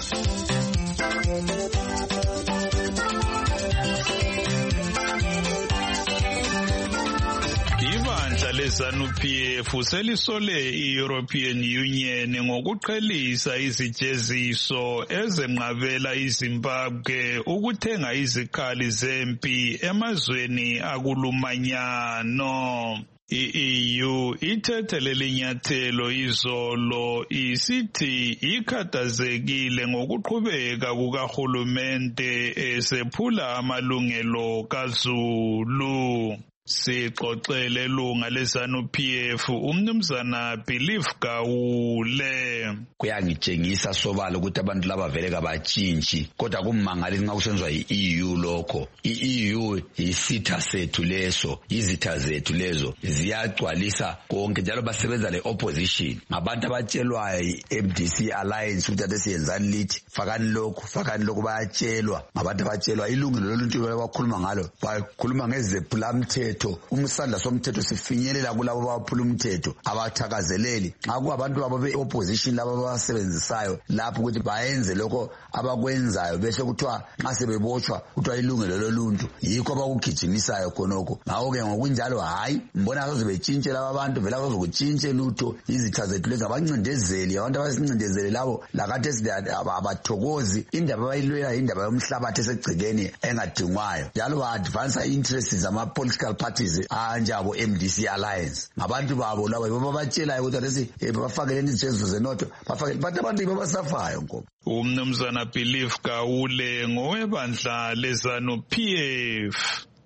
Ibandla leZANU-PF selisole i-European Union ngokuqhelisa izijeziso ezenqabela iZimbabwe ukuthenga izikhali zempi emazweni akulumanyano. I-EU ithethe leli nyathelo izolo isithi ikhathazekile ngokuqhubeka kukahulumende esephula amalungelo kaZulu. Sixoxele ilunga leZANU-PF umnumzana Belief Gawule. Kuyangitshengisa sobala ukuthi abantu laba vele kabatshintshi, kodwa kummangalisi nxa kusenziwa i-EU lokho. I-EU yisitha sethu leso, izitha zethu lezo ziyagcwalisa konke njalo basebenza le-opposition. Ngabantu abatshelwayo i-MDC Alliance ukuthi ade siyenzani lithi fakani lokhu bayatshelwa. Ngabantu abatshelwa ilungelo loluntu bakhuluma ngalo, bakhuluma ngezephulamthetho. Umsandla somthetho sifinyelela kulabo abaphula umthetho abathakazeleli. Nxa kuabantu babo be-opposition labo abasebenzisayo lapho ukuthi bayenze lokho abakwenzayo bese kuthiwa nxa sebebotshwa kuthiwa ilungelo loluntu, yikho abakugijimisayo khonokho. Ngakho-ke ngokunjalo hayi mbona asoze laba abantu vele asozokutshintshe lutho. Izitha zethu lezi abancindezeli, abantu abasincindezeli labo lakade abathokozi indaba abayilwela indaba yomhlabathi esegcekeni engadingwayo, njalo ba-advansa i-interests zama-political parties anjabo MDC Alliance. Ngabantu babo labo babatshelayo ukuthi lesi bafakeleni izijeziso zenotho, bafakele bathi abantu babasafayo nkomo. Umnumzana Belief Gawule ngowebandla leZANU-PF.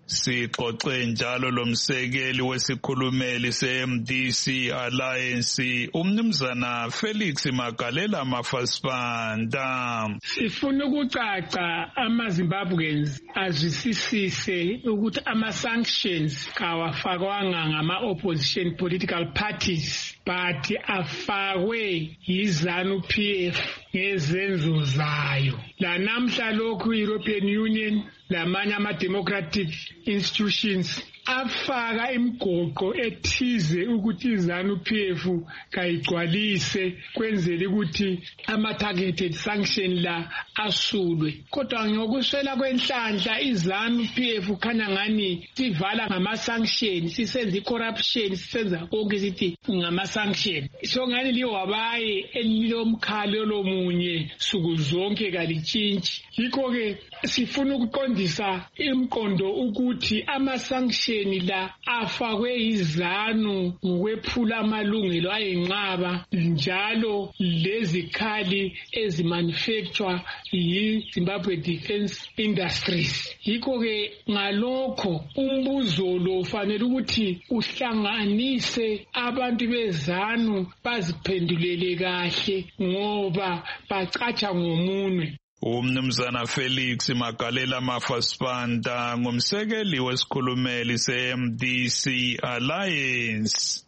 Sixoxe njalo lomsekeli wesikhulumeli se-MDC Alliance umnumzana Felix Magalela Mafasibanda. Sifuna ukucaca ama-Zimbabweans azwisisise ukuthi ama-sanctions kawafakwanga ngama-opposition political parties but afakwe yi-ZANU-PF ngezenzo zayo. La namhla lokhu European Union lamanye ama-democratic institutions afaka imigoqo ethize ukuthi iZANU-PF kayigcwalise kwenzele ukuthi ama-targeted sanction la asulwe. Kodwa ngokuswela kwenhlanhla iZANU-PF khanya ngani sivala ngama-sanction, sisenza i-corruption, sisenza konke sithi ngama-sanction. So ngani liwabaye elilomkhalo lomunye suku zonke kalitshintshi. Yikho-ke sifuna ukuqondisa imqondo ukuthi ama-sanction la afakwe iZANU ngokwephula amalungelo ayinqaba njalo lezikhali ezimanufacture yi-Zimbabwe Defence Industries. Yikho-ke ngalokho umbuzo lo ufanele ukuthi uhlanganise abantu beZANU baziphendulele kahle ngoba bacatsha ngomunwe. Umnumzana Felix Magalela Mafasibanda ngumsekeli wesikhulumeli se-MDC Alliance.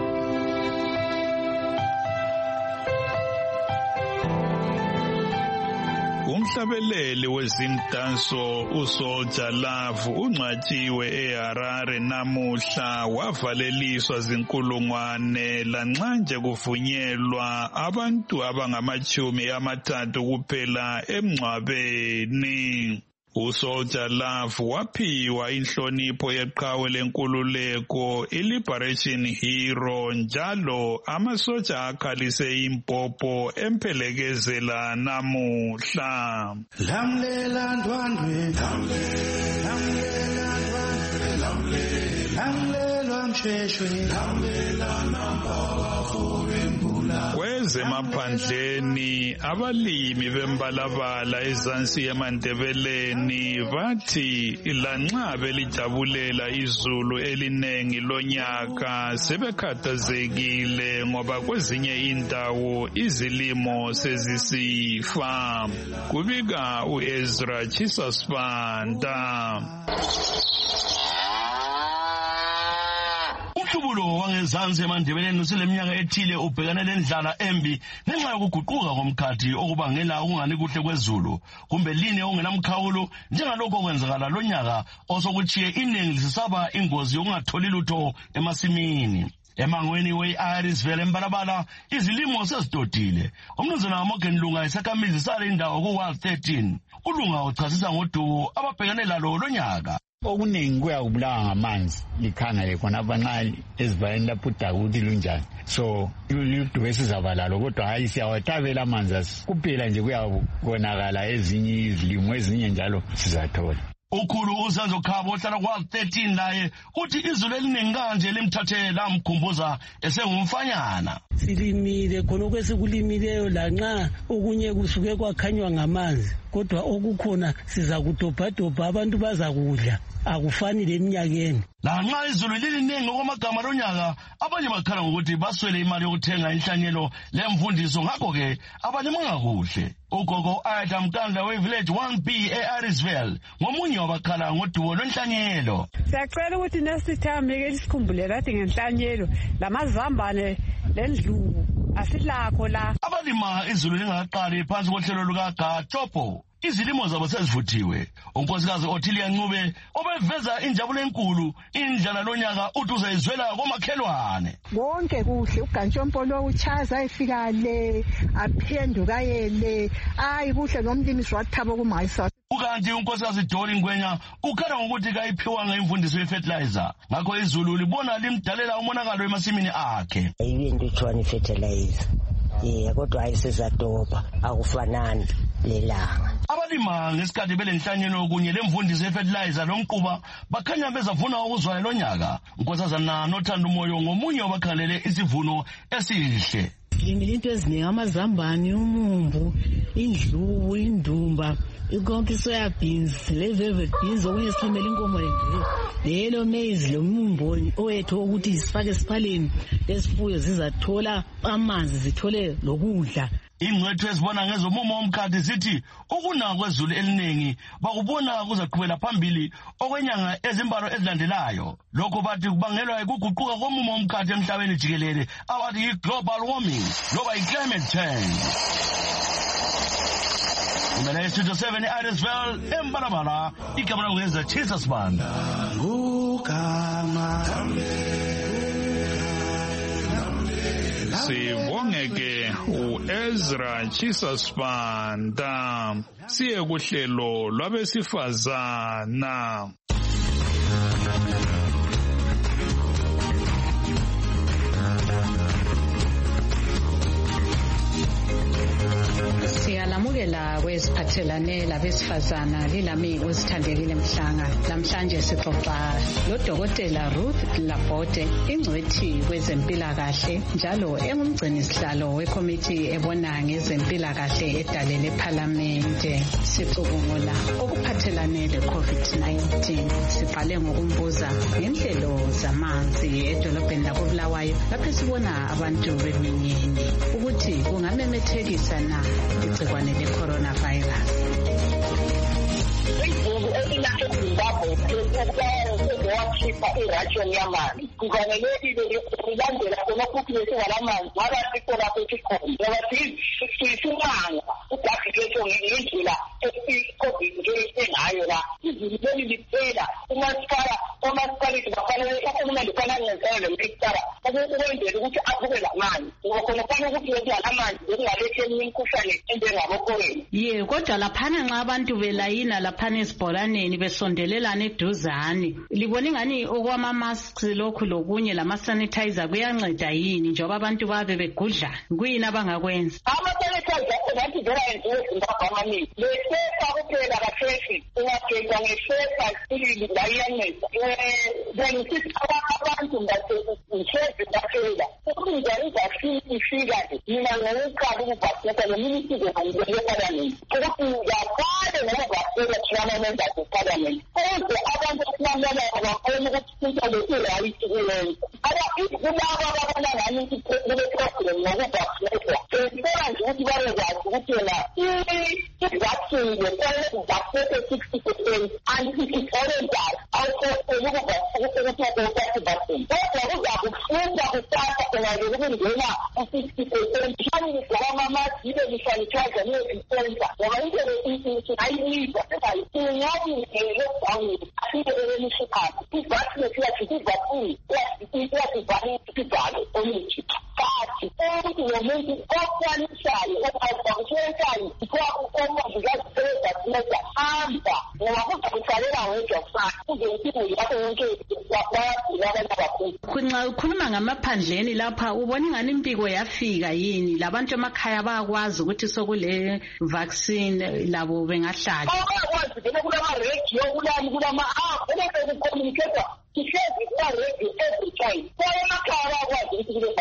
Umhlabeleli wezimdanso uSoldier Love ungcwatshiwe eHarare namuhla wavaleliswa zinkulungwane lanxa nje kuvunyelwa abantu abangama-30 kuphela emngcwabeni. uSoldier Love waphiwa inhlonipho yeqhawe lenkululeko iLiberation Hero njalo amasotsha akhalise impopo empelekezela namuhla. Lamlela ndwandwe, lamlela msheshwe, lamlela nampawafubembula. Kwezemaphandleni abalimi bembalabala ezansi eMandebeleni bathi lanxa belijabulela izulu elinengi lonyaka sebekhathazekile ngoba kwezinye indawo izilimo sezisifa. Kubika uEzra Chisasibanda. Umhlubulo wangezansi eMandebeleni useleminyaka ethile ubhekane lendlala embi ngenxa yokuguquka komkhathi okubangela ukungani kuhle kwezulu kumbe line okungenamkhawulo njengalokho okwenzakala lonyaka osokutshiye iningi lisisaba ingozi yokungatholi lutho emasimini. Emangweni we-Irisville embalabala izilimo sezidodile. Umnumzana Morgan Lunga isakhamizi sale indawo ku-Ward 13. uLunga uchasisa ngodubo ababhekane lalo lonyaka. Okuningi kuyakubulawa ngamanzi likhangele khonapha nxa ezibayeni lapho udaka ukuthi lunjani. So ludubo esizaba lalo kodwa hayi siyawatabela amanzi kuphela nje kuyabonakala ezinye izilimo ezinye njalo sizathola. Ukhulu uZanzo Khabo ohlala kwa 13 laye uthi izulu eliningi kanje limthathe lamkhumbuza esengumfanyana. Silimile khona kwesikulimeleyo lanxa okunye kusuke kwakhanywa ngamanzi kodwa okukhona siza kudobhadobha abantu bazakudla akufani leminyakeni. Lanxa izulu liliningi okwamagama lonyaka abanye bakhala ngokuthi baswele imali yokuthenga inhlanyelo lemfundiso ngakho-ke abalimanga kuhle. Ugogo Ayatha Mkandla we-Village 1B e-Irisville ngomunye wabakhala ngodubo lwenhlanyelo. Siyacela ukuthi nesithamike lisikhumbule kade ngenhlanyelo lamazambane lendlubu asilakho la. Abalima izulu lingaqali phansi kohlelo lukaGatopo izilimo zabo sezivuthiwe. Unkosikazi Othilia Ncube obeveza injabulo enkulu indlala lonyaka uthi uzayizwela komakhelwane. Wonke kuhle uGantshompolo uchaza efika le aphenduka yele ayi kuhle nomlimisi wathaba kumayisa. Ukanti unkosikazi Dori Ngwenya ukhala ngokuthi kayiphiwanga imfundiso ye-fertilizer ngakho izulu libona limdalela umonakalo emasimini akhe. Ayibindi utshwani fertilizer. Kodwa ayisezadobha akufanani lelanga. Abalima ngesikhathi belenhlanyelo kunye lemfundiso ye-fertilizer lomquba bakhanya bezavuna ukuzwana lonyaka. Nkosazana nothanda umoyo ngomunye wabakhalele isivuno esihle. Limile into eziningi amazambane, umumbu, indlubu, indumba ikonke soya beans, le velvet beans okunye silimela inkomo lelo maize lo mumboni owethu ukuthi sifake esiphaleni lesifuyo zizathola amanzi zithole lokudla. Ingcwethu ezibona ngezomumo womkhathi zithi ukunaka kwezulu eliningi bakubona kuzaqhubela phambili okwenyanga ezimbalo ezilandelayo. Lokho bathi kubangelwa ukuguquka komumo womkhathi emhlabeni jikelele abathi yi-global warming loba i-climate change. Kumele estudio 7 Irisville embalabala igama langu Chisa Sibanda. Sibongeke uEzra Chisa Sibanda. Siye kuhlelo lwabesifazana. Siyalamukela kwesiphathelane labesifazana lilami uzithandekile Mhlanga. Namhlanje sixoxa loDokotela Ruth Labote, ingcwethi kwezempilakahle njalo engumgcini sihlalo wekomiti ebona ngezempilakahle edale leParliamente. Sicubungula okuphathelane leCovid-19. Siqale ngokumbuza ngenhlelo zamanzi edolobheni lakoBulawayo lapho sibona abantu beminyeni ukuthi kungamemethekisa na igcikwane le-coronavirus. wakhipha iration yamanzi kufanelekile ukulandela khona ukuthi besingalamanzi ngoba sikhola futhi khona ngoba sisimanga udakhetho ngendlela i-COVID ngayo la izinto liphela umasipaliti bafanele uhulumende kufanele ngenzelele lemphikisara ukwenzela ukuthi aphuke lamanzi ngoba khona kufanele ukuthi besingalamanzi bekungaletheni imikhuhlane enjengabo-COVID. Ye, kodwa laphana nxa abantu belayina laphana esibholaneni besondelelana eduzane libona ingani okwama-masks lokhu lokunye lama-sanitizer kuyanceda yini njengoba abantu babe begudlana kuyini abangakwenza? Ama-sanitizer nathi vela yenziwe eZimbabwe amaningi lesefa kuphela kasefi ungageza ngesefa ilili layiyanceda bengisithi abantu ngihlezi baphela ukunja i-vaccine ifika nje mina ngokuqala ukuvaccinata noministize ngileparliament ukuthi ngiyaqale ngokuvaccinata thina eParliament ukuze abantu esimamelayo bakhona ukuthi into le-right kuyenza kulabo ababona ngani kule-problem ngokuvaccinatwa sibona nje ukuthi babekwazi ukuthi yena i-vaccine lefanele kuvaccinate 60% and i-voluntar awukhoseli ukuvaccinate i-vaccine kodwa kuzakufunda kusasa kungaze kungena u-60% mhlawumbe ngokwamamaski ibe lisanitizer nezisensa ngoba into ayiyidwa ingabi lockdown asiyelelishikhathi i-vaccine siyathi i-vaccine iyasivalo omuthi kathi ukuthi nomuntu okwanisayo okuvakishelayo omongikazi sebevaccinata hamba ngoba kuzakusalela wedwa kusasa kuze ukuthi lapho wonke bayagula abantu abakhulu. Ukhuluma ngamaphandleni lapha ubona ingani impiko yafika yini labantu emakhaya bayakwazi ukuthi sokule vaccine labo bengahlala bayakwazi vele kulama-radio kulama-app kucommunicate sihlezi kuba-radio every time kwaye emakhaya bayakwazi ukuthi kule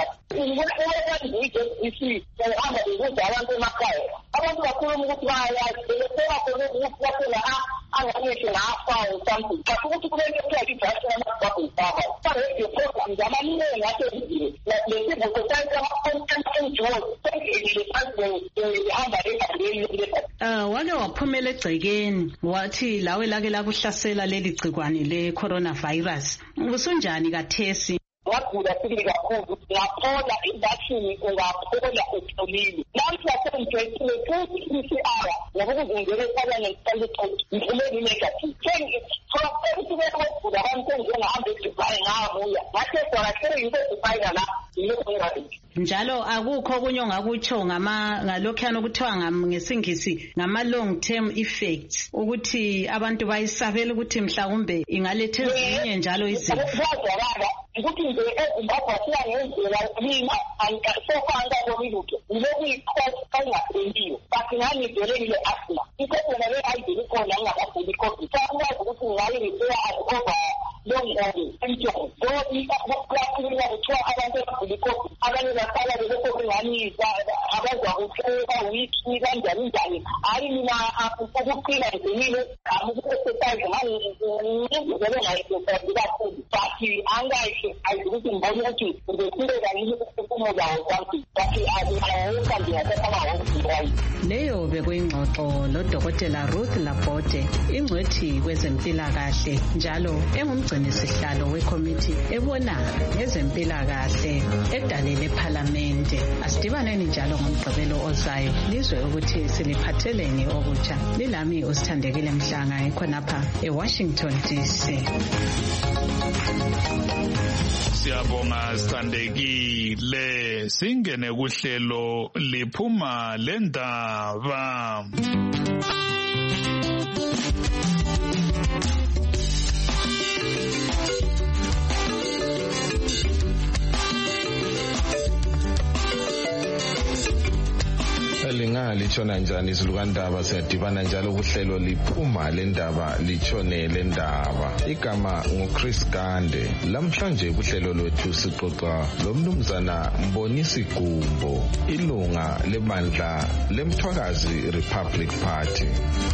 vaccine hamba bebuza abantu emakhaya abantu bakhuluma ukuthi bayayazi besebakhona ukuthi bakhona anganehle ngafa something but ukuthi kumele kuthiwa i-vaccine amababhulifaka ba-radio programs amaningi asezizile lesivokosayensi ama-NGOs sendlelile phansi behamba ebandleni. Wake waphumela egcekeni wathi lawe lake lakuhlasela leli gcikwane le-coronavirus usunjani kathesi? Ngagula sibili kakhulu ngaphola i-vaccine ungaphola utholile namhla sengijwayele futhi i-PCR ngokuzingela eParliament ngiphume negative ukuthi bekugula abantu sengihamba eDubai ngabuya ngathi kwakhe into eDubai la yilokho ngirazi. Njalo akukho okunye ongakutsho ngalokhuyana okuthiwa ngesingisi ngama-long term effects ukuthi abantu bayisabela ukuthi mhlawumbe ingaletha ezinye njalo izifo. Ukuthi nje eZimbabwe siyangendlela mina sofa angaboni lutho ngilokuyikhosi kayingapheliyo but ngangivelekile asthma ikhona le ayidili khona ngingakaguli COVID angikwazi ukuthi ngaye ngiseya over longobe entshongo kwakhulunywa kuthiwa abantu abagula iCOVID abanye baqala belokuringanisa abazwa kuhluka wiki kanjani njani. Hayi mina ukuqina ngenile amukusesayize ngizele ngayisesayise kakhulu but angayihle ayikuthi ngibone ukuthi ngizoqhubeka yini ukuphumula kwami but awonke ndiyathatha leyo bekuyingxoxo loDokotela Ruth Labode, ingcwethi kwezempilakahle njalo engumgcinisihlalo wekomiti ebona ngezempilakahle edale lePhalamende. Asidibaneni njalo ngomgqibelo ozayo lizwe ukuthi siliphatheleni okutsha. Lilami uSithandekile Mhlanga ekhonapha eWashington DC. Siyabonga Sithandekile. Singene kuhlelo liphuma lendaba. Litshona njani izilukandaba siyadibana njalo kuhlelo liphuma lendaba litshone lendaba. Igama nguChris Gande. Lamhlanje kuhlelo lwethu sixoxa lomnumzana Mbonisi Gumbo, ilunga lebandla leMthwakazi Republic Party.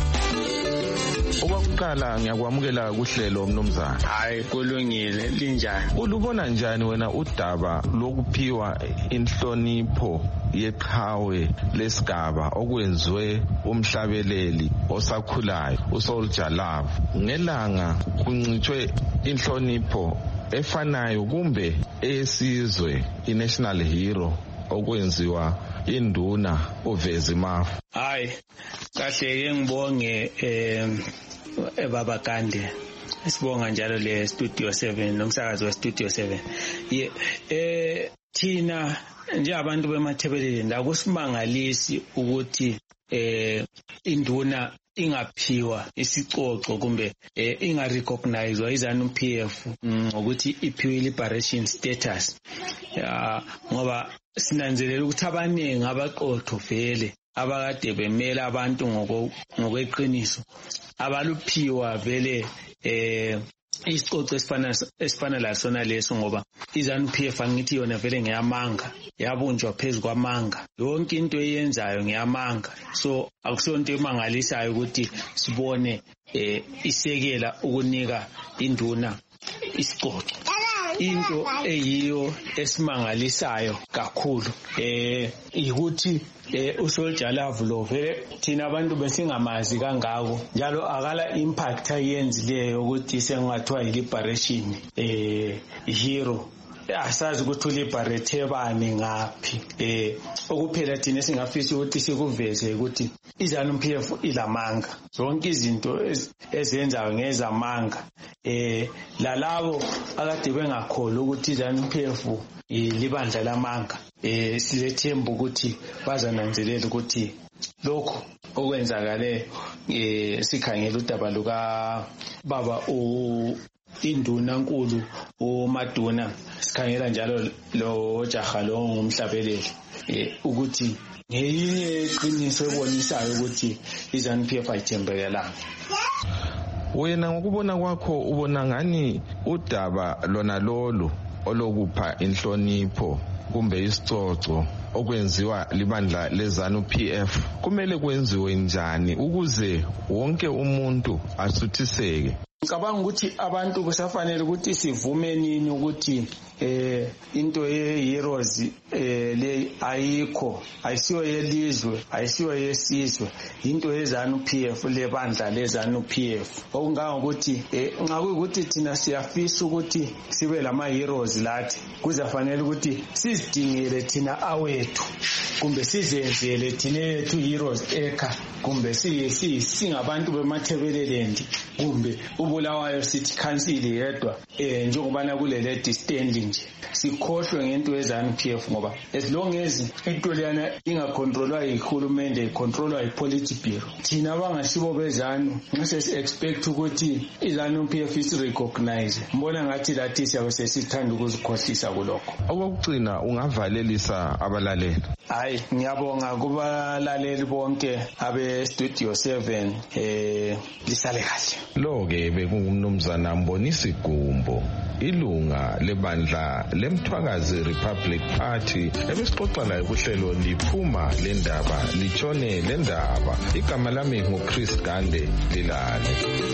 Okokuqala ngiyakwamukela kuhlelo mnumzana. Hayi kulungile, linjani? Ulubona njani wena udaba lokuphiwa inhlonipho yeqhawe lesigaba okwenziwe umhlabeleli osakhulayo uSoldier Love ngelanga kuncitshwe inhlonipho efanayo kumbe esizwe iNational Hero okwenziwa induna uVezi Mafu? Hayi kahle ke ngibonge baba Gande. Sibonga njalo le Studio 7 nomsakazo we Studio 7. Thina nje abantu bemathebeleni la kusimangalisi ukuthi induna ingaphiwa isicoco kumbe ingarecognizewa iZANU-PF ukuthi iphiwe liberation status. Ngoba sinanzelela ukuthi abaningi abaqotho vele abakade bemela abantu ngokweqiniso abaluphiwa vele isicoco esifana lasona leso, ngoba iZANU-PF angithi yona vele ngeyamanga, yabunjwa phezu kwamanga, yonke into eyenzayo ngeyamanga. So akusonto emangalisayo ukuthi sibone isekela ukunika induna isicoco. Into eyiyo esimangalisayo kakhulu ukuthi uSoldier Love lo vele thina abantu besingamazi kangako, njalo akala impact ayenzileyo ukuthi sengathiwa yi-liberation hero. Asazi ukuthi uliberate bani ngaphi. Okuphela thina singafisa ukuthi sikuveze ukuthi iZANU-PF ilamanga, zonke izinto ezenzayo ngezamanga. Lalabo akade bengakholwa ukuthi iZANU-PF libandla lamanga, silethemba ukuthi bazananzelela ukuthi lokho okwenzakale sikhangela udaba luka baba induna nkulu uMaduna, sikhangela njalo lo jaha lo ngumhlabeleli ukuthi ngeyinye iqiniso ebonisayo ukuthi iZANU-PF ayithembekelanga. Wena ngokubona kwakho ubona ngani udaba lona lolu olokupha inhlonipho kumbe isicoco okwenziwa libandla leZANU-PF kumele kwenziwe njani ukuze wonke umuntu asuthiseke? Ngicabanga ukuthi abantu kusafanele ukuthi sivume nini ukuthi into ye-heroes le ayikho, ayisiyo yelizwe, ayisiyo yesizwe, into yeZANU-PF, lebandla leZANU-PF. Okungangokuthi ngakuyikuthi thina siyafisa ukuthi sibe lama-heroes lathi, kuzafanele ukuthi sizidingele thina awethu kumbe sizenzele thina yethu heroes ekha, kumbe singabantu bemathebelelendi, kumbe uBulawayo City Council yedwa njengobana kulele distending nje sikhohlwe ngento yeZANU-PF, ngoba as long as into leyana ingacontrolwa yihulumende, icontrolwa yipolice bureau, thina abangasibo bezanu ngase expect ukuthi iZANU-PF isirecognize. Mbona ngathi lathi siyabe sesithanda ukuzikhohlisa kulokho. Okugcina ungavalelisa abalaleli? Hayi, ngiyabonga kubalaleli bonke abe Studio 7 lisale kahle. Lo ke bekungumnumzana Mbonisi Gumbo, ilunga lebandla leMthwakazi Republic Party, ebesixoxa laye kuhlelo liphuma lendaba litshone lendaba. Igama lami nguChris Gande Lilale.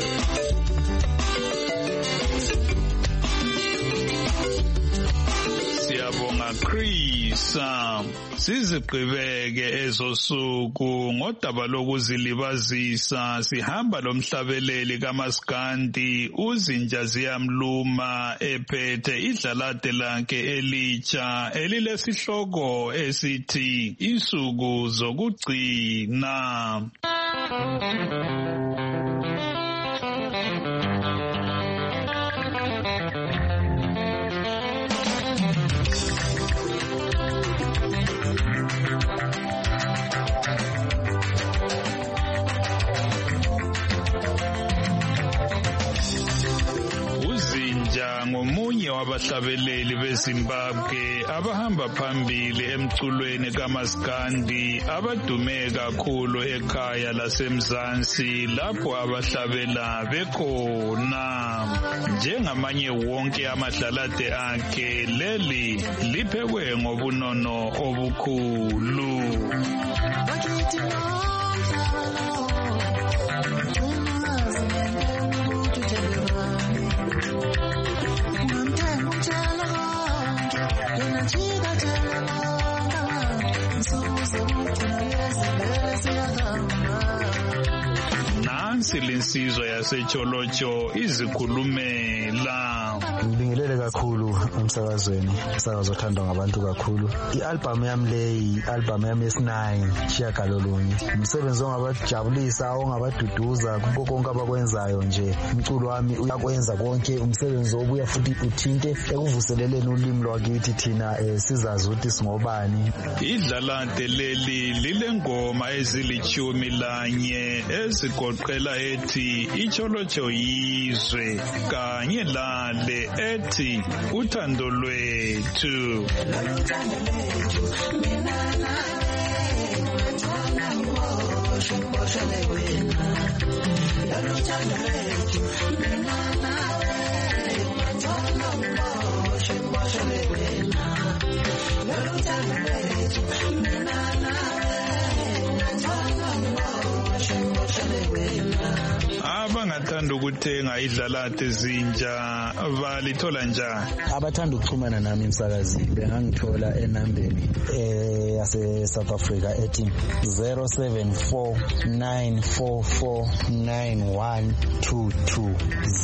Siyabonga Chris. Sizigqibeke ezosuku ngodaba lokuzilibazisa. Sihamba lomhlabeleli kaMaskandi uZinja Ziyamluma ephethe idlalade lakhe elitsha elilesihloko esithi insuku zokugcina. Ngomunye wabahlabeleli beZimbabwe abahamba phambili emculweni kaMaskandi abadume kakhulu ekhaya laseMzansi lapho abahlabela bekhona. Njengamanye wonke amadlalade akhe, leli liphekwe ngobunono obukhulu. Nansi linsizwa yaseTsholotsho izikhulumela. Ngibingelele kakhulu emsakazweni, umsakazo othandwa ngabantu kakhulu. I-album yami leyi, i-album yami yesi-9 Shiyagalolunye. Umsebenzi ongabajabulisa, ongabaduduza kubo konke abakwenzayo nje. Umculo wami uyakwenza konke, umsebenzi obuya futhi uthinte ekuvuseleleni ulimi lwakithi thina sizazi ukuthi singobani. Idlalade leli lilengoma ezili-11 ezigoqela ethi iTsholotsho yizwe kanye lale ethi uthando lwethu. Abangathanda ukuthenga idlalade Zinja balithola njani? Abathanda ukuxhumana nami emsakazi bengangithola enambeni yase South Africa ethi 0749449122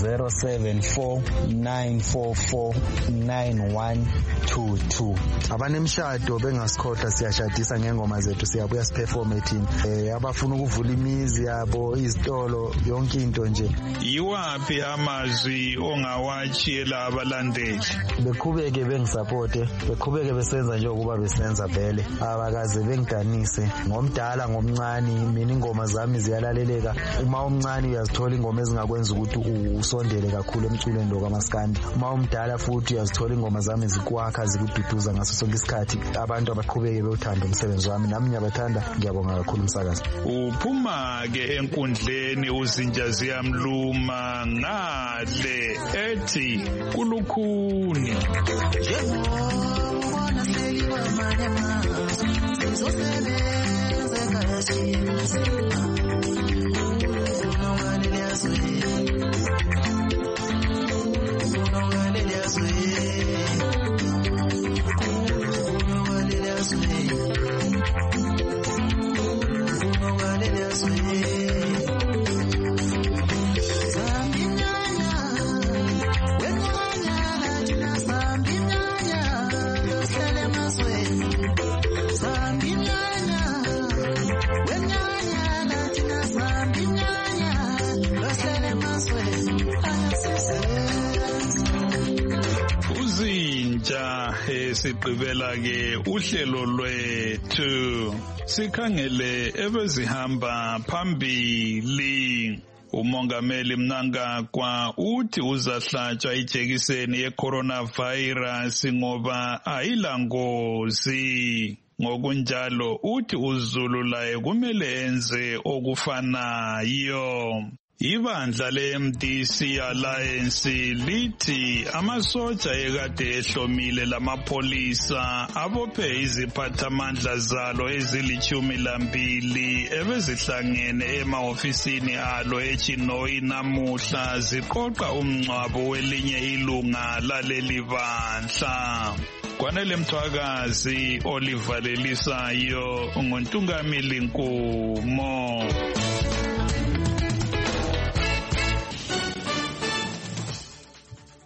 0749449122. Abanemshado bengasikhohla siyashadisa ngengoma zethu, siyabuya siperform ethini. Abafuna ukuvula imizi yabo, izitolo, yonke into nje. Yiwaphi amazwi ongawatshiyela abalandeli? Beqhubeke bengisupporte, beqhubeke besenza njengoba besenza vele. Abakaze bengidanise. Ngomdala ngomncane, mina ingoma zami ziyalaleleka. Uma umncane uyazithola ingoma ezingakwenza ukuthi usondele kakhulu emculweni lo kaMaskandi. Uma umdala futhi uyazithola ingoma zami zikwakha zikududuza ngaso sonke isikhathi. Abantu abaqhubeke bewuthanda umsebenzi wami, nami ngiyabathanda, ngiyabonga kakhulu umsakazi. Uphuma ke enkundleni uZinja Ziyamluma ngale ethi kulukhuni. Sigqibela ke uhlelo lwethu sikhangele ebezihamba phambili. Umongameli Mnangagwa uthi uzahlatshwa ijekiseni ye-coronavirus ngoba ayilangozi. Ngokunjalo uthi uZulu laye kumele enze okufanayo. Ibandla le-MDC Alliance lithi amasoja ekade ehlomile lamapholisa abophe iziphathamandla zalo ezili-12 ebezihlangene emahofisini alo eChinoyi namuhla ziqoqa umngcwabo welinye ilunga laleli bandla. Kwanele Mthwakazi, Oliver Lelisayo, nguNtungamili Nkumo.